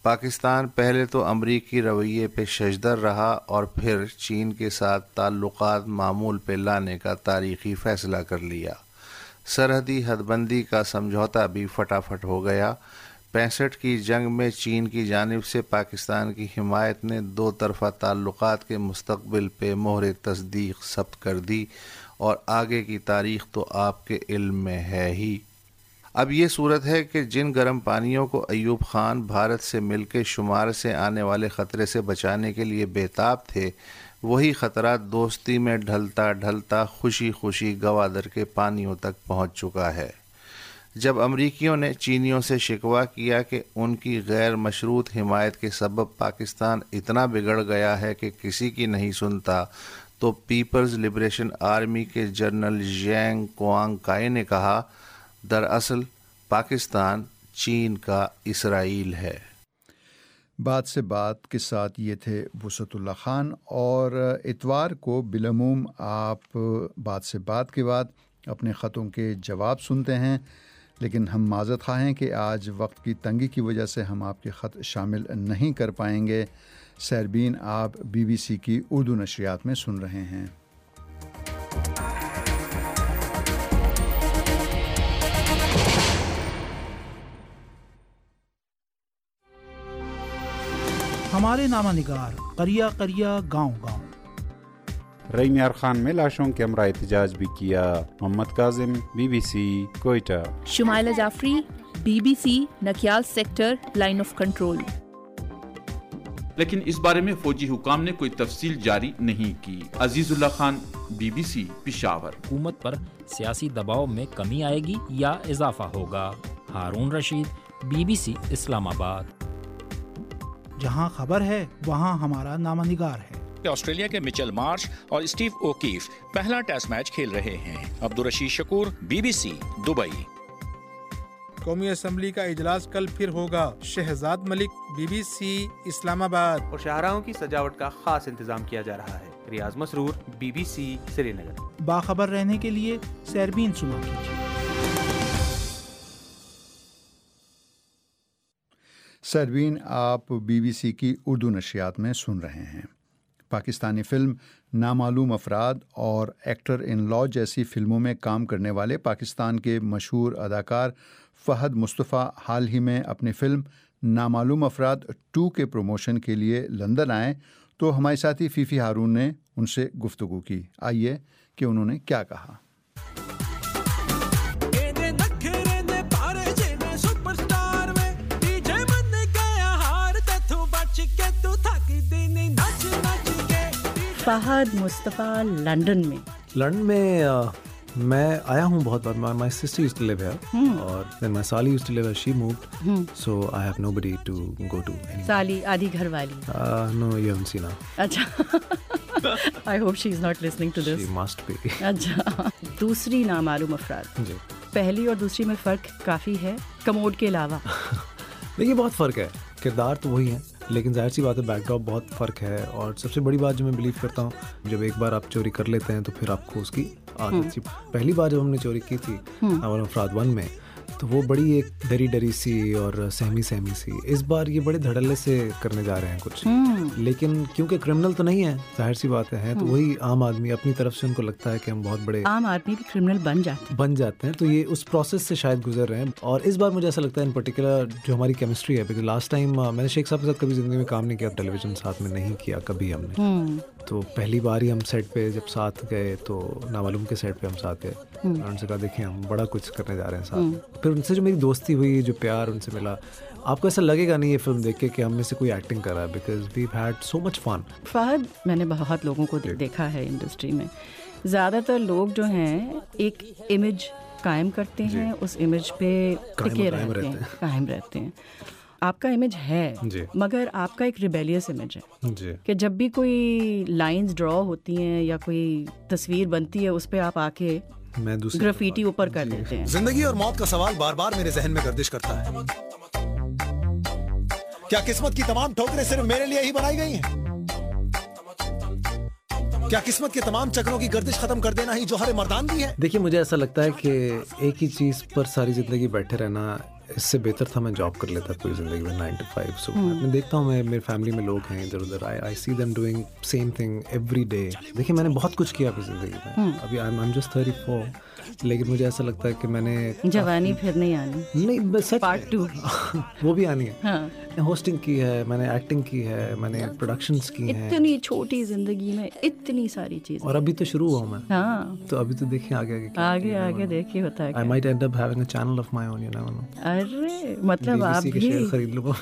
پاکستان پہلے تو امریکی رویے پہ ششدر رہا اور پھر چین کے ساتھ تعلقات معمول پہ لانے کا تاریخی فیصلہ کر لیا۔ سرحدی حد بندی کا سمجھوتا بھی فٹافٹ ہو گیا۔ 65 کی جنگ میں چین کی جانب سے پاکستان کی حمایت نے دو طرفہ تعلقات کے مستقبل پہ مہر تصدیق ثبت کر دی، اور آگے کی تاریخ تو آپ کے علم میں ہے ہی۔ اب یہ صورت ہے کہ جن گرم پانیوں کو ایوب خان بھارت سے مل کے شمال سے آنے والے خطرے سے بچانے کے لیے بےتاب تھے، وہی خطرات دوستی میں ڈھلتا ڈھلتا خوشی خوشی گوادر کے پانیوں تک پہنچ چکا ہے۔ جب امریکیوں نے چینیوں سے شکوہ کیا کہ ان کی غیر مشروط حمایت کے سبب پاکستان اتنا بگڑ گیا ہے کہ کسی کی نہیں سنتا، تو پیپلز لبریشن آرمی کے جنرل ژینگ کوانگ کائی نے کہا، دراصل پاکستان چین کا اسرائیل ہے۔ بات سے بات کے ساتھ یہ تھے وسعت اللہ خان، اور اتوار کو بالعموم آپ بات سے بات کے بعد اپنے خطوں کے جواب سنتے ہیں، لیکن ہم معذرت خواہ ہیں کہ آج وقت کی تنگی کی وجہ سے ہم آپ کے خط شامل نہیں کر پائیں گے۔ سیربین آپ BBC کی اردو نشریات میں سن رہے ہیں۔ ہمارے نامہ نگار قریہ قریہ گاؤں گاؤں۔ ریمیار خان میں لاشوں کے ہمراہ احتجاج بھی کیا۔ Muhammad Kazim BBC Quetta. Shumaila Jafri BBC Nakyal sector line of control. لیکن اس بارے میں فوجی حکام نے کوئی تفصیل جاری نہیں کی۔ عزیز اللہ خان BBC پشاور۔ حکومت پر سیاسی دباؤ میں کمی آئے گی یا اضافہ ہوگا؟ ہارون رشید BBC اسلام آباد۔ جہاں خبر ہے وہاں ہمارا نامہ نگار ہے۔ آسٹریلیا کے مچل مارش اور اسٹیو اوکیف پہلا ٹیسٹ میچ کھیل رہے ہیں۔ Abdul Rashid Shakoor BBC Dubai. قومی اسمبلی کا اجلاس کل پھر ہوگا۔ شہزاد ملک BBC اسلام آباد۔ اور شاہراہوں کی سجاوٹ کا خاص انتظام کیا جا رہا ہے۔ ریاض مسرور BBC سری نگر۔ باخبر رہنے کے لیے سیربین سنو کیجیے۔ سیربین آپ BBC کی اردو نشریات میں سن رہے ہیں۔ پاکستانی فلم نامعلوم افراد اور ایکٹر ان لا جیسی فلموں میں کام کرنے والے پاکستان کے مشہور اداکار فہد مصطفیٰ حال ہی میں اپنی فلم نامعلوم افراد 2 کے پروموشن کے لیے لندن آئے، تو ہمارے ساتھی فیفی ہارون نے ان سے گفتگو کی۔ آئیے کہ انہوں نے کیا کہا۔ فہد مصطفیٰ لندن میں میں آیا ہوں بہت بار. My sister used to live here اور then my sali used to live here. She moved so I have nobody to go to. سالی آدھی گھر والی. No you haven't seen her. اچھا I hope she is not listening to this. She must be. اچھا دوسری نامعلوم افراد جی پہلی اور دوسری میں فرق کافی ہے کموڈ کے علاوہ. دیکھیے بہت فرق ہے, کردار تو وہی ہے لیکن ظاہر سی بات ہے بیک ڈراپ بہت فرق ہے. اور سب سے بڑی بات جو میں بلیو کرتا ہوں, جب ایک بار آپ چوری کر لیتے ہیں تو پھر آپ کو اس کی عادت سی. پہلی بار جب ہم نے چوری کی تھی نامعلوم افراد 1 میں تو وہ بڑی ایک ڈری ڈری سی اور سہمی سی. اس بار یہ بڑے دھڑلے سے کرنے جا رہے ہیں کچھ, لیکن کیونکہ کرمنل تو نہیں ہے ظاہر سی بات ہے, تو وہی عام آدمی اپنی طرف سے ان کو لگتا ہے کہ ہم بہت بڑے عام آدمی بھی کرمنل بن جاتے ہیں. تو یہ اس پروسیس سے شاید گزر رہے ہیں. اور اس بار مجھے ایسا لگتا ہے ان پرٹیکولر جو ہماری کیمسٹری ہے, بیکاز لاسٹ ٹائم میں نے شیخ صاحب کے ساتھ کبھی زندگی میں کام نہیں کیا, ٹیلی ویژن ساتھ میں نہیں کیا کبھی ہم نے. تو پہلی بار ہی ہم سیٹ پہ جب ساتھ گئے تو نامعلوم کے سیٹ پہ ہم ساتھ گئے اور ان سے کہا دیکھیں ہم بڑا کچھ کرنے جا رہے ہیں ساتھ. پھر ان سے جو میری دوستی ہوئی, جو پیار ان سے ملا, آپ کو ایسا لگے گا نہیں یہ فلم دیکھ کے کہ ہم میں سے کوئی ایکٹنگ کر رہا ہے, because we had so much fun. Fahad میں نے بہت لوگوں کو دیکھا ہے انڈسٹری میں, زیادہ تر لوگ جو ہیں ایک امیج قائم کرتے ہیں, اس امیج پہ ٹکے رہتے ہیں, قائم رہتے ہیں. آپ کا امیج ہے مگر آپ کا ایک ریبیلیس امیج ہے کہ جب بھی کوئی لائنز ڈرا ہوتی ہیں یا کوئی تصویر بنتی ہے اس پہ آپ آ کے گرافیٹی اوپر کر دیتے ہیں. زندگی اور موت کا سوال بار بار میرے ذہن میں گردش کرتا ہے. کیا قسمت کی تمام ٹھوکریں صرف میرے لیے ہی بنائی گئی ہیں؟ کیا قسمت کے تمام چکروں کی گردش ختم کر دینا ہی جوہر مردانگی ہے؟ دیکھیے مجھے ایسا لگتا ہے کہ ایک ہی چیز پر ساری زندگی بیٹھے رہنا اس سے بہتر تھا میں جاب کر لیتا پوری زندگی میں 9 to 5. سو میں دیکھتا ہوں میرے فیملی میں لوگ ہیں ادھر ادھر, I see them doing same thing every day. دیکھیے میں نے بہت کچھ کیا اپنی زندگی میں, ابھی آئی ایم جسٹ 34, لیکن مجھے ایسا لگتا ہے کہ میں نے جوانی پھر نہیں آنی. نہیں بس پارٹ 2 وہ بھی آنی ہے. ہوسٹنگ کی ہے میں نے, ایکٹنگ کی ہے میں نے, پروڈکشنز کی ہیں. اتنی چھوٹی زندگی میں اتنی ساری چیزیں, اور ابھی تو شروع ہوا میں. ہاں تو ابھی تو دیکھیں آگے دیکھیے ہوتا ہے. I might end up having a channel of my own, you never know. ارے مطلب آپ بھی شیئر خرید لوں.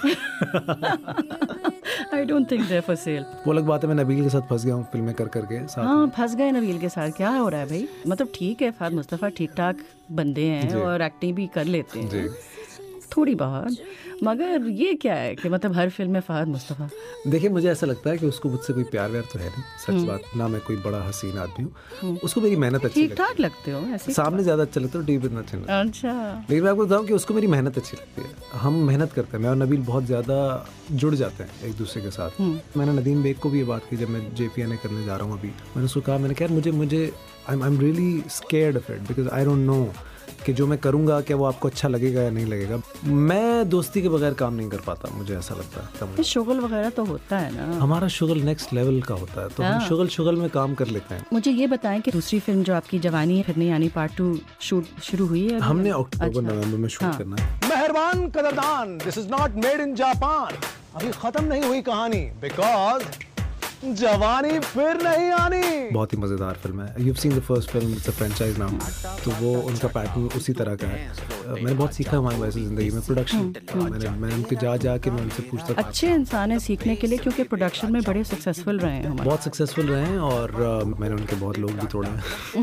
I don't think they're for sale. وہ الگ بات ہے, میں نبیل کے ساتھ پھنس گیا ہوں فلمیں کر کر کے. ہاں پھنس گئے نبیل کے ساتھ. کیا ہو رہا ہے بھائی؟ مطلب ٹھیک ہے فہد مصطفیٰ ٹھیک ٹھاک بندے ہیں اور ایکٹنگ بھی کر لیتے ہیں تھوڑی بہت, مگر یہ کیا ہے کہ مطلب ہر فلم میں فہد مصطفیٰ. دیکھیں مجھے ایسا لگتا ہے کہ اس کو مجھ سے کوئی پیار ویار تو ہے نہیں, سچ بات, نہ میں کوئی بڑا حسین آدمی ہوں. اس کو میری محنت اچھی ٹھیک ٹھاک لگتے ہو ایسے, سامنے زیادہ اچھا لگتا ہے, ٹی وی پہ اچھا لگتا ہے. اچھا, لیکن میں آپ کو بتاؤں کہ اس کو میری محنت اچھی لگتی ہے. ہم محنت کرتے ہیں, میں اور نبیل بہت زیادہ جڑ جاتے ہیں ایک دوسرے کے ساتھ. میں نے ندیم بیگ کو بھی یہ بات کی جب میں JPNA کرنے جا رہا ہوں ابھی, میں نے اس کو کہا, میں نے کہا مجھے I am really scared of it because I don't know کہ جو میں کروں گا کیا وہ آپ کو اچھا لگے گا یا نہیں لگے گا. میں دوستی کے بغیر کام نہیں کر پاتا, مجھے ایسا لگتا ہے. شغل وغیرہ تو ہوتا ہے نا, ہمارا شغل نیکسٹ لیول کا ہوتا ہے, تو ہم شغل میں کام کر لیتے ہیں. مجھے یہ بتائیں کہ دوسری فلم جو آپ کی جوانی پھر نہیں آنی پارٹ 2 شوٹ شروع ہوئی ہے؟ ہم نے اکتوبر نومبر میں شوٹ کرنا ہے. مہربان قدردان, this is not made in Japan. ابھی ختم نہیں ہوئی کہانی, بیکاز جوانی پھر نہیں آنی. بہت ہی مزیدار فلم ہے. You have seen the first film, it's a franchise نام, تو وہ ان کا پیٹرن اسی طرح کا ہے. میں نے بہت سیکھا ہماری وجہ سے زندگی میں پروڈکشن. میں ان کے جا کے میں ان سے پوچھتا تھا. اچھے انسان ہیں سیکھنے کے لیے, کیونکہ پروڈکشن میں بڑے سکسیزفل رہے ہیں, بہت سکسیزفل رہے ہیں, اور میں نے ان کے بہت لوگ بھی توڑے ہیں.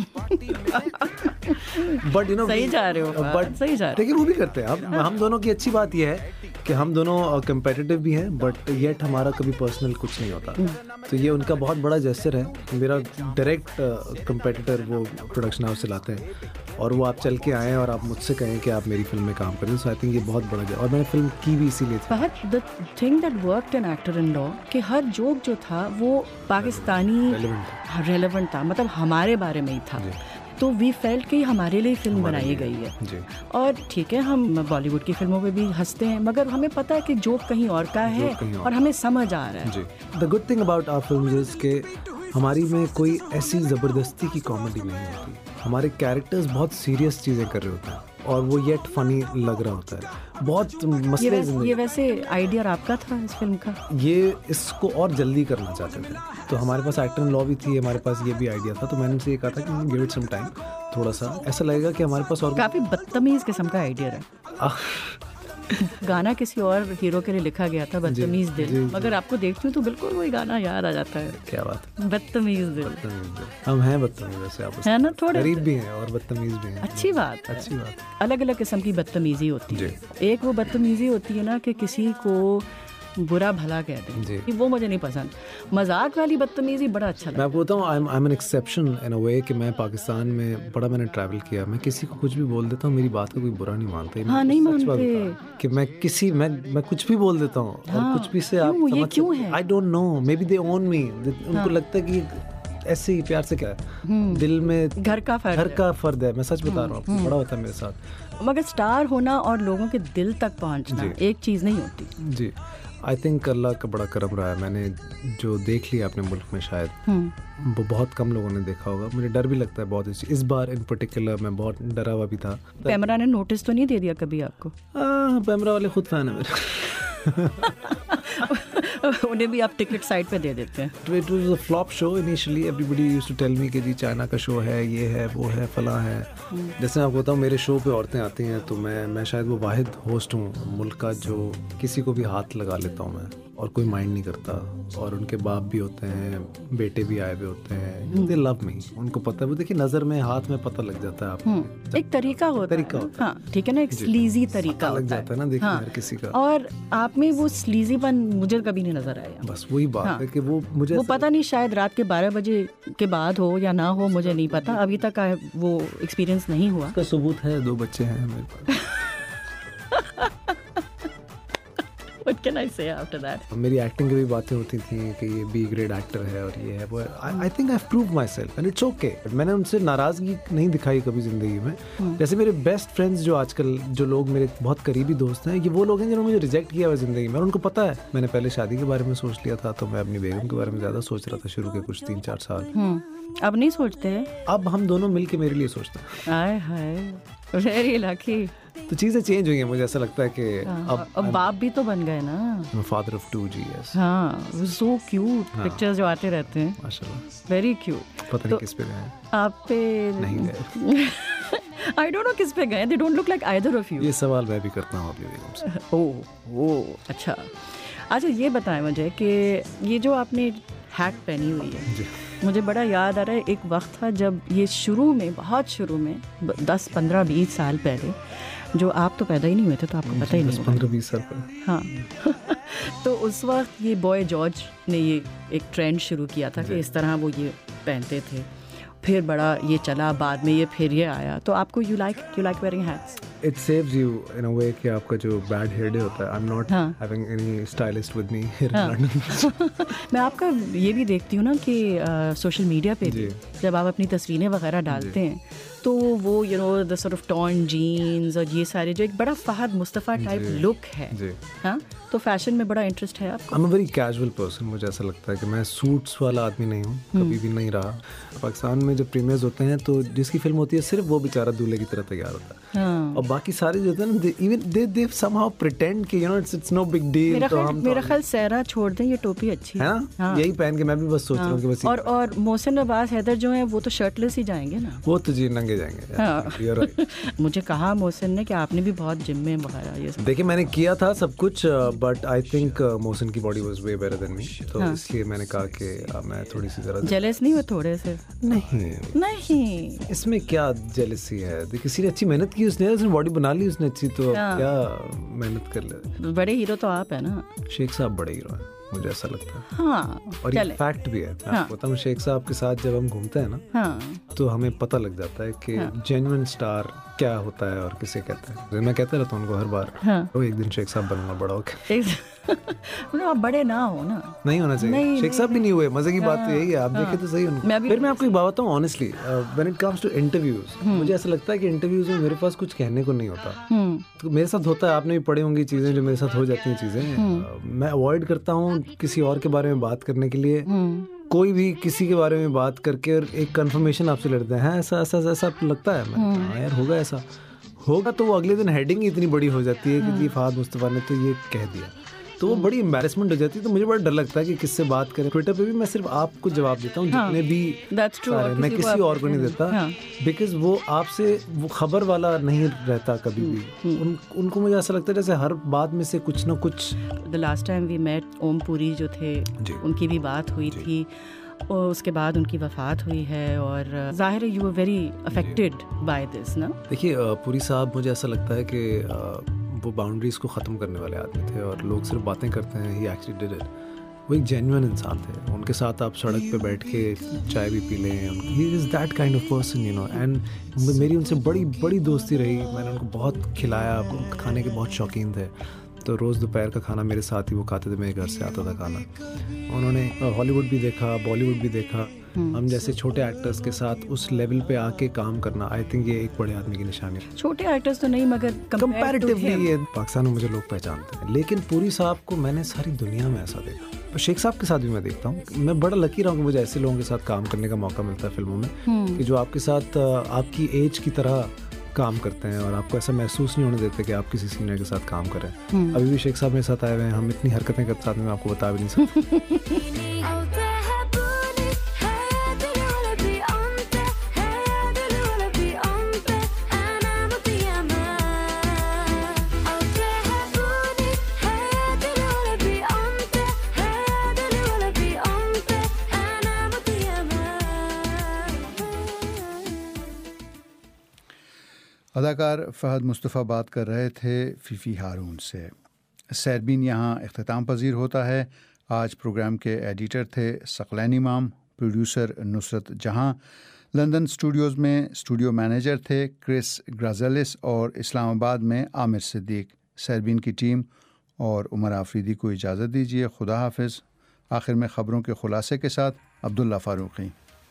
بٹ یو نو صحیح جا رہے ہو, بٹ صحیح جا رہے, لیکن وہ بھی کرتے ہیں. اب ہم دونوں کی اچھی بات یہ ہے کہ ہم دونوں کمپیٹیٹیو بھی ہیں, بٹ یٹ ہمارا کبھی پرسنل کچھ نہیں ہوتا. تو یہ ان کا بہت بڑا جیسر ہے. میرا ڈائریکٹ کمپیٹیٹر وہ پروڈکشن ہاؤس چلاتے ہیں, اور وہ آپ چل کے آئیں اور آپ مجھ سے کہیں کہ آپ میری فلم میں کام کریں. سو آئی تھنک یہ بہت بڑا ہے, اور میں نے فلم کی بھی اسی لیے. But the thing that worked in Actor in Law کہ ہر جوک جو تھا وہ پاکستانی ریلیونٹ تھا, مطلب ہمارے بارے میں ہی تھا. تو وی فیلٹ کہ ہمارے لیے فلم بنائی گئی ہے. اور ٹھیک ہے ہم بالی ووڈ کی فلموں پہ بھی ہنستے ہیں, مگر ہمیں پتہ ہے کہ جوک کہیں اور کا ہے اور ہمیں سمجھ آ رہا ہے. The good thing about our film is کہ ہماری میں کوئی ایسی زبردستی کی کامیڈی نہیں ہوتی. ہمارے کیریکٹرز بہت سیریس چیزیں کر رہے ہوتے ہیں, اور وہ یٹ فنی لگ رہا ہوتا ہے. بہت مسئلے. یہ ویسے آئیڈیا آپ کا تھا اس فلم کا؟ یہ اس کو اور جلدی کرنا چاہتے تھے, تو ہمارے پاس ایکٹر ان لا بھی تھی, ہمارے پاس یہ بھی آئیڈیا تھا. تو میں نے ان سے یہ کہا تھا کہ گیو اٹ سم ٹائم, تھوڑا سا ایسا لگے گا کہ ہمارے پاس. اور کافی بدتمیز قسم کا آئیڈیا ہے. گانا کسی اور ہیرو کے لیے لکھا گیا تھا, بدتمیز دل, مگر آپ کو دیکھتی ہوں تو بالکل وہی گانا یاد آ جاتا ہے. کیا بات, بدتمیز دل. ہم ہیں بدتمیز ویسے, آپ ہے نا, تھوڑے غریب بھی ہیں اور بدتمیز بھی ہیں. اچھی بات, اچھی بات. الگ الگ قسم کی بدتمیزی ہوتی ہے. ایک وہ بدتمیزی ہوتی ہے نا کہ کسی کو برا بھلا کہہ دیں, وہ مجھے نہیں پسند. مذاق والی بدتمیزی بڑا اچھا لگتا ہے. میں آپ کو بتاؤں, I am an exception in a way کہ میں پاکستان میں بڑا میں نے ٹریول کیا, میں کسی کو کچھ بھی بول دیتا ہوں, میری بات کا کوئی برا نہیں مانتا. ہاں نہیں مانتے کہ میں کسی میں کچھ بھی بول دیتا ہوں, اور کچھ بھی سے آپ کیوں ہے, آئی ڈونٹ نو, مے بی دے اون می. ان کو لگتا ہے کہ ایسے ہی پیار سے کیا ہے, دل میں گھر کا فرد ہے. میں سچ بتا رہا ہوں آپ کو, بڑا ہوتا ہے میرے ساتھ. مگر اسٹار ہونا اور لوگوں کے دل تک پہنچنا ایک چیز نہیں ہوتی. جی, آئی تھنک اللہ کا بڑا کرم رہا ہے. میں نے جو دیکھ لیا اپنے ملک میں, شاید وہ بہت کم لوگوں نے دیکھا ہوگا. مجھے ڈر بھی لگتا ہے بہت, اس بار ان پرٹیکولر میں بہت ڈرا ہوا بھی تھا. پیمرا نے نوٹس تو نہیں دے دیا کبھی آپ کو؟ پیمرا والے خود فین ہیں میرے. انہیں بھی آپ ٹکٹ سائٹ پہ دے دیتے ہیں. It was a flop show initially. Everybody used to tell me کہ جی چائنا کا شو ہے, یہ ہے, وہ ہے, فلاں ہے. جیسے میں آپ کو بتاؤں, میرے شو پہ عورتیں آتی ہیں تو میں شاید وہ واحد ہوسٹ ہوں ملک کا جو کسی کو بھی ہاتھ لگا لیتا ہوں میں, اور کوئی مائنڈ نہیں کرتا. اور ان کے باپ بھی ہوتے ہیں, بیٹے بھی آئے ہوئے ہوتے ہیں. They love me. ان کو پتہ ہے, وہ دیکھیے نظر میں, ہاتھ میں پتہ لگ جاتا ہے آپ کو. ایک طریقہ ہوتا ہے, ہاں ٹھیک ہے نا, ایک سلیزی طریقہ لگ جاتا ہے نا دیکھنے ہر کسی کا. اور آپ میں وہ سلیزی پن مجھے کبھی نہیں نظر آیا. بس وہی بات ہے کہ وہ مجھے پتہ نہیں, شاید رات کے 12 بجے کے بعد ہو یا نہ ہو, مجھے نہیں پتا, ابھی تک وہ ایکسپیرینس نہیں ہوا. اس کا ثبوت ہے, 2 بچے ہیں میرے پاس. What can I say after that? मेरी एक्टिंग की भी बातें होती थी कि ये बी ग्रेड एक्टर है और ये है वो है. I think I've proved myself and it's okay. मैंने उनसे नाराज़गी नहीं दिखाई कभी ज़िंदगी में. जैसे मेरे बेस्ट फ्रेंड्स जो आजकल जो लोग मेरे बहुत करीबी दोस्त हैं, ये वो लोग हैं जिन्होंने मुझे रिजेक्ट किया हुआ ज़िंदगी में. और उनको पता है मैंने पहले शादी के बारे में सोच लिया था, तो मैं अपनी बेगम के बारे में ज़्यादा सोच रहा था शुरू के कुछ 3-4 साल. अब नहीं सोचते हैं? अब हम दोनों मिल के मेरे लिए सोचते हैं. हाय हाय, वेरी लकी. तो चीज़ें चेंज हुई हैं. मुझे ऐसा लगता है कि अब बाप भी तो बन गए ना. Father of 2 G. हाँ, सो क्यूट. पिक्चर्स जो आते रहते हैं, माशाल्लाह, वेरी क्यूट. पता नहीं किस पे गए. आप पे नहीं गए. I don't know किस पे गए. They don't look like either of you. ये सवाल मैं भी करता हूँ अपनी बेगम से. ओह अच्छा. अच्छा ये बताएं मुझे कि ये जो आपने हैट पहनी हुई है जी, मुझे बड़ा याद आ रहा है एक वक्त था जब ये शुरू में, बहुत शुरू में 10, 15, 20 साल पहले, जो आप तो पैदा ही नहीं हुए थे तो आपको पता ही नहीं. 15-20 साल पहले. हाँ. तो उस वक्त ये बॉय जॉर्ज ने ये एक ट्रेंड शुरू किया था कि इस तरह वो ये पहनते थे. फिर बड़ा ये चला, बाद में ये फिर ये आया. तो आपको you like wearing hats? It saves you in a way कि आपका जो बैड हेयर डे होता है. I'm not having any stylist with me here in London. मैं आपका ये भी देखती हूँ ना कि सोशल मीडिया पे भी जब आप अपनी तस्वीरें वगैरह डालते हैं तो वो you know the sort of torn jeans और ये सारे जो एक बड़ा फहद मुस्तफ़ा टाइप लुक है. हाँ, तो फैशन में बड़ा इंटरेस्ट है आपको? I'm a very casual person. मुझे ऐसा लगता है कि मैं सूट्स वाला आदमी नहीं हूँ, कभी भी नहीं रहा. पाकिस्तान में जब प्रीमियर्स होते हैं तो जिसकी फिल्म होती है सिर्फ वो बेचारा दूल्हे की तरह तैयार होता है. और बाकी सारे जो होते हैं ना, even they somehow pretend कि you know it's no big deal. मेरा ख्याल सहरा छोड़ दें, ये टोपी अच्छी है ना. यही पहन के मैं भी बस सोच रहा हूँ कि बस. और मोहसिन अब्बास हैदर जो है वो तो शर्टलेस ही जाएंगे ना. वो तो जी नंगे जाएंगे. मुझे कहा मोहसिन ने कि आपने भी बहुत जिम में वगैरह ये सब. देखिए मैंने किया था सब कुछ, बट आई थिंक मोहसिन की body was way better than me, तो इसलिए मैंने कहा कि मैं थोड़ी सी जरा जेलस नहीं हुए थोड़े से? नहीं, इसमें क्या जेलसी है. देखिए किसी ने अच्छी मेहनत की, उसने बॉडी बना ली उसने अच्छी, तो क्या मेहनत कर ले. बड़े हीरो तो आप है ना. शेख साहब बड़े हीरो हैं मुझे ऐसा लगता है. हाँ, और ये फैक्ट भी है. मैं बताऊं, शेख साहब के साथ जब हम घूमते हैं ना, तो हमें पता लग जाता है कि जेन्युइन स्टार क्या होता है और किसे कहते हैं. मैं कहता रहता हूँ उनको हर बार, वो एक दिन शेख साहब बनूंगा बड़ा होके. आप बड़े ना हो ना. नहीं होना चाहिए. शेख साहब भी नहीं हुए. मजे की बात तो यही है, आप देखें तो सही उनको. फिर मैं आपको एक बात बताऊँ honestly, when it comes to interviews, मुझे ऐसा लगता है कि इंटरव्यूज में मेरे पास कुछ कहने को नहीं होता. तो मेरे साथ होता है, आपने भी पढ़ी होंगी चीजें जो मेरे साथ हो जाती हैं चीजें. मैं अवॉइड करता हूँ किसी और के बारे में बात करने के लिए. कोई भी किसी के बारे में बात करके और एक कंफर्मेशन आपसे लेते हैं, ऐसा ऐसा ऐसा लगता है. मैं यार होगा, ऐसा होगा, तो वो अगले दिन हेडिंग इतनी बड़ी हो जाती है कि फहद मुस्तफ़ा ने तो ये कह दिया, तो वो बड़ी एम्बैरेसमेंट हो जाती है. तो मुझे बड़ा डर लगता है कि किससे बात करें. ट्विटर पे भी मैं सिर्फ आपको जवाब देता हूँ, जितने भी सारे, मैं किसी और को नहीं देता, बिकॉज वो आपसे वो खबर वाला नहीं रहता कभी भी. उनको मुझे ऐसा लगता है जैसे हर बात में से कुछ ना कुछ. The last time we met, Om Puri जो थे, उनकी भी बात हुई थी और उसके बाद उनकी वफ़ात हुई है, और ज़ाहिर है you are very affected by this ना. देखिए पुरी साहब, मुझे ऐसा लगता है कि वो बाउंड्रीज़ को ख़त्म करने वाले आदमी थे, और लोग सिर्फ बातें करते हैं. He actually did it. वो एक जेन्युइन इंसान थे. उनके साथ आप सड़क पे बैठ के चाय भी पी लें. He is that kind of person, you know. And मेरी उनसे बड़ी बड़ी दोस्ती रही. मैंने उनको बहुत खिलाया, खाने के बहुत शौकीन थे. तो रोज़ दोपहर का खाना मेरे साथ ही वो खाते थे, मेरे घर से आता था खाना. उन्होंने हॉलीवुड भी देखा, बॉलीवुड भी देखा. हम जैसे छोटे एक्टर्स के साथ उस लेवल पे आके काम करना, आई थिंक ये एक बड़े आदमी की निशानी है. छोटे एक्टर्स तो नहीं, मगर कंपैरेटिवली पाकिस्तान में मुझे लोग पहचानते हैं. लेकिन पुरी साहब को मैंने सारी दुनिया में ऐसा देखा. तो शेख साहब के साथ भी मैं देखता हूँ. मैं बड़ा लकी रहा हूँ कि मुझे ऐसे लोगों के साथ काम करने का मौका मिलता है फिल्मों में, कि जो आपके साथ आपकी एज की तरह काम करते हैं और आपको ऐसा महसूस नहीं होने देते कि आप किसी सीनियर के साथ काम कर रहे हैं. अभी भी शेख साहब मेरे साथ आए हुए हैं. हम इतनी हरकतें करते साथ में आपको बता भी नहीं सकते. अदाकार फ़हद मुस्तफ़ा बात कर रहे थे फ़ीफ़ी हारून से. सैरबीन यहाँ इख्तिताम पजीर होता है. आज प्रोग्राम के एडिटर थे सकलैन इमाम, producer Nusrat Jahan. London studios में स्टूडियो मैनेजर थे क्रिस ग्राजेलिस और इस्लामाबाद में आमिर सिद्दीक. सैरबीन की टीम اور عمر آفریدی کو اجازت دیجیے. خدا حافظ. آخر میں خبروں کے خلاصے کے ساتھ عبداللہ فاروقی.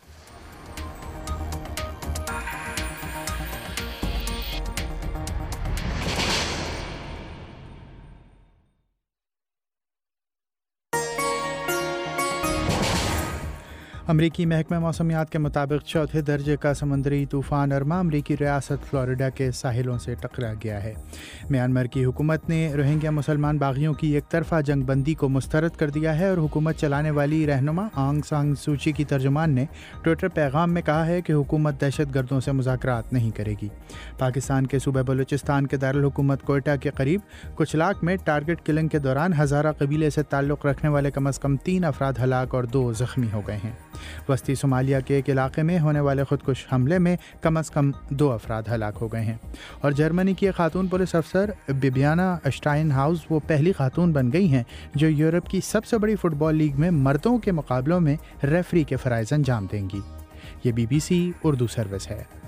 امریکی محکمہ موسمیات کے مطابق چوتھے درجے کا سمندری طوفان ارما امریکی ریاست فلوریڈا کے ساحلوں سے ٹکرا گیا ہے. میانمار کی حکومت نے روہنگیا مسلمان باغیوں کی ایک طرفہ جنگ بندی کو مسترد کر دیا ہے اور حکومت چلانے والی رہنما آنگ سان سوچی کی ترجمان نے ٹویٹر پیغام میں کہا ہے کہ حکومت دہشت گردوں سے مذاکرات نہیں کرے گی. پاکستان کے صوبہ بلوچستان کے دارالحکومت کوئٹہ کے قریب کچلاک میں ٹارگٹ کلنگ کے دوران ہزارہ قبیلے سے تعلق رکھنے والے کم از کم 3 افراد ہلاک اور 2 زخمی ہو گئے ہیں. وسطی صومالیہ کے ایک علاقے میں ہونے والے خودکش حملے میں کم از کم 2 افراد ہلاک ہو گئے ہیں. اور جرمنی کی ایک خاتون پولیس افسر بیبیانا اشٹائن ہاؤس وہ پہلی خاتون بن گئی ہیں جو یورپ کی سب سے بڑی فٹ بال لیگ میں مردوں کے مقابلوں میں ریفری کے فرائض انجام دیں گی. یہ BBC اردو سروس ہے.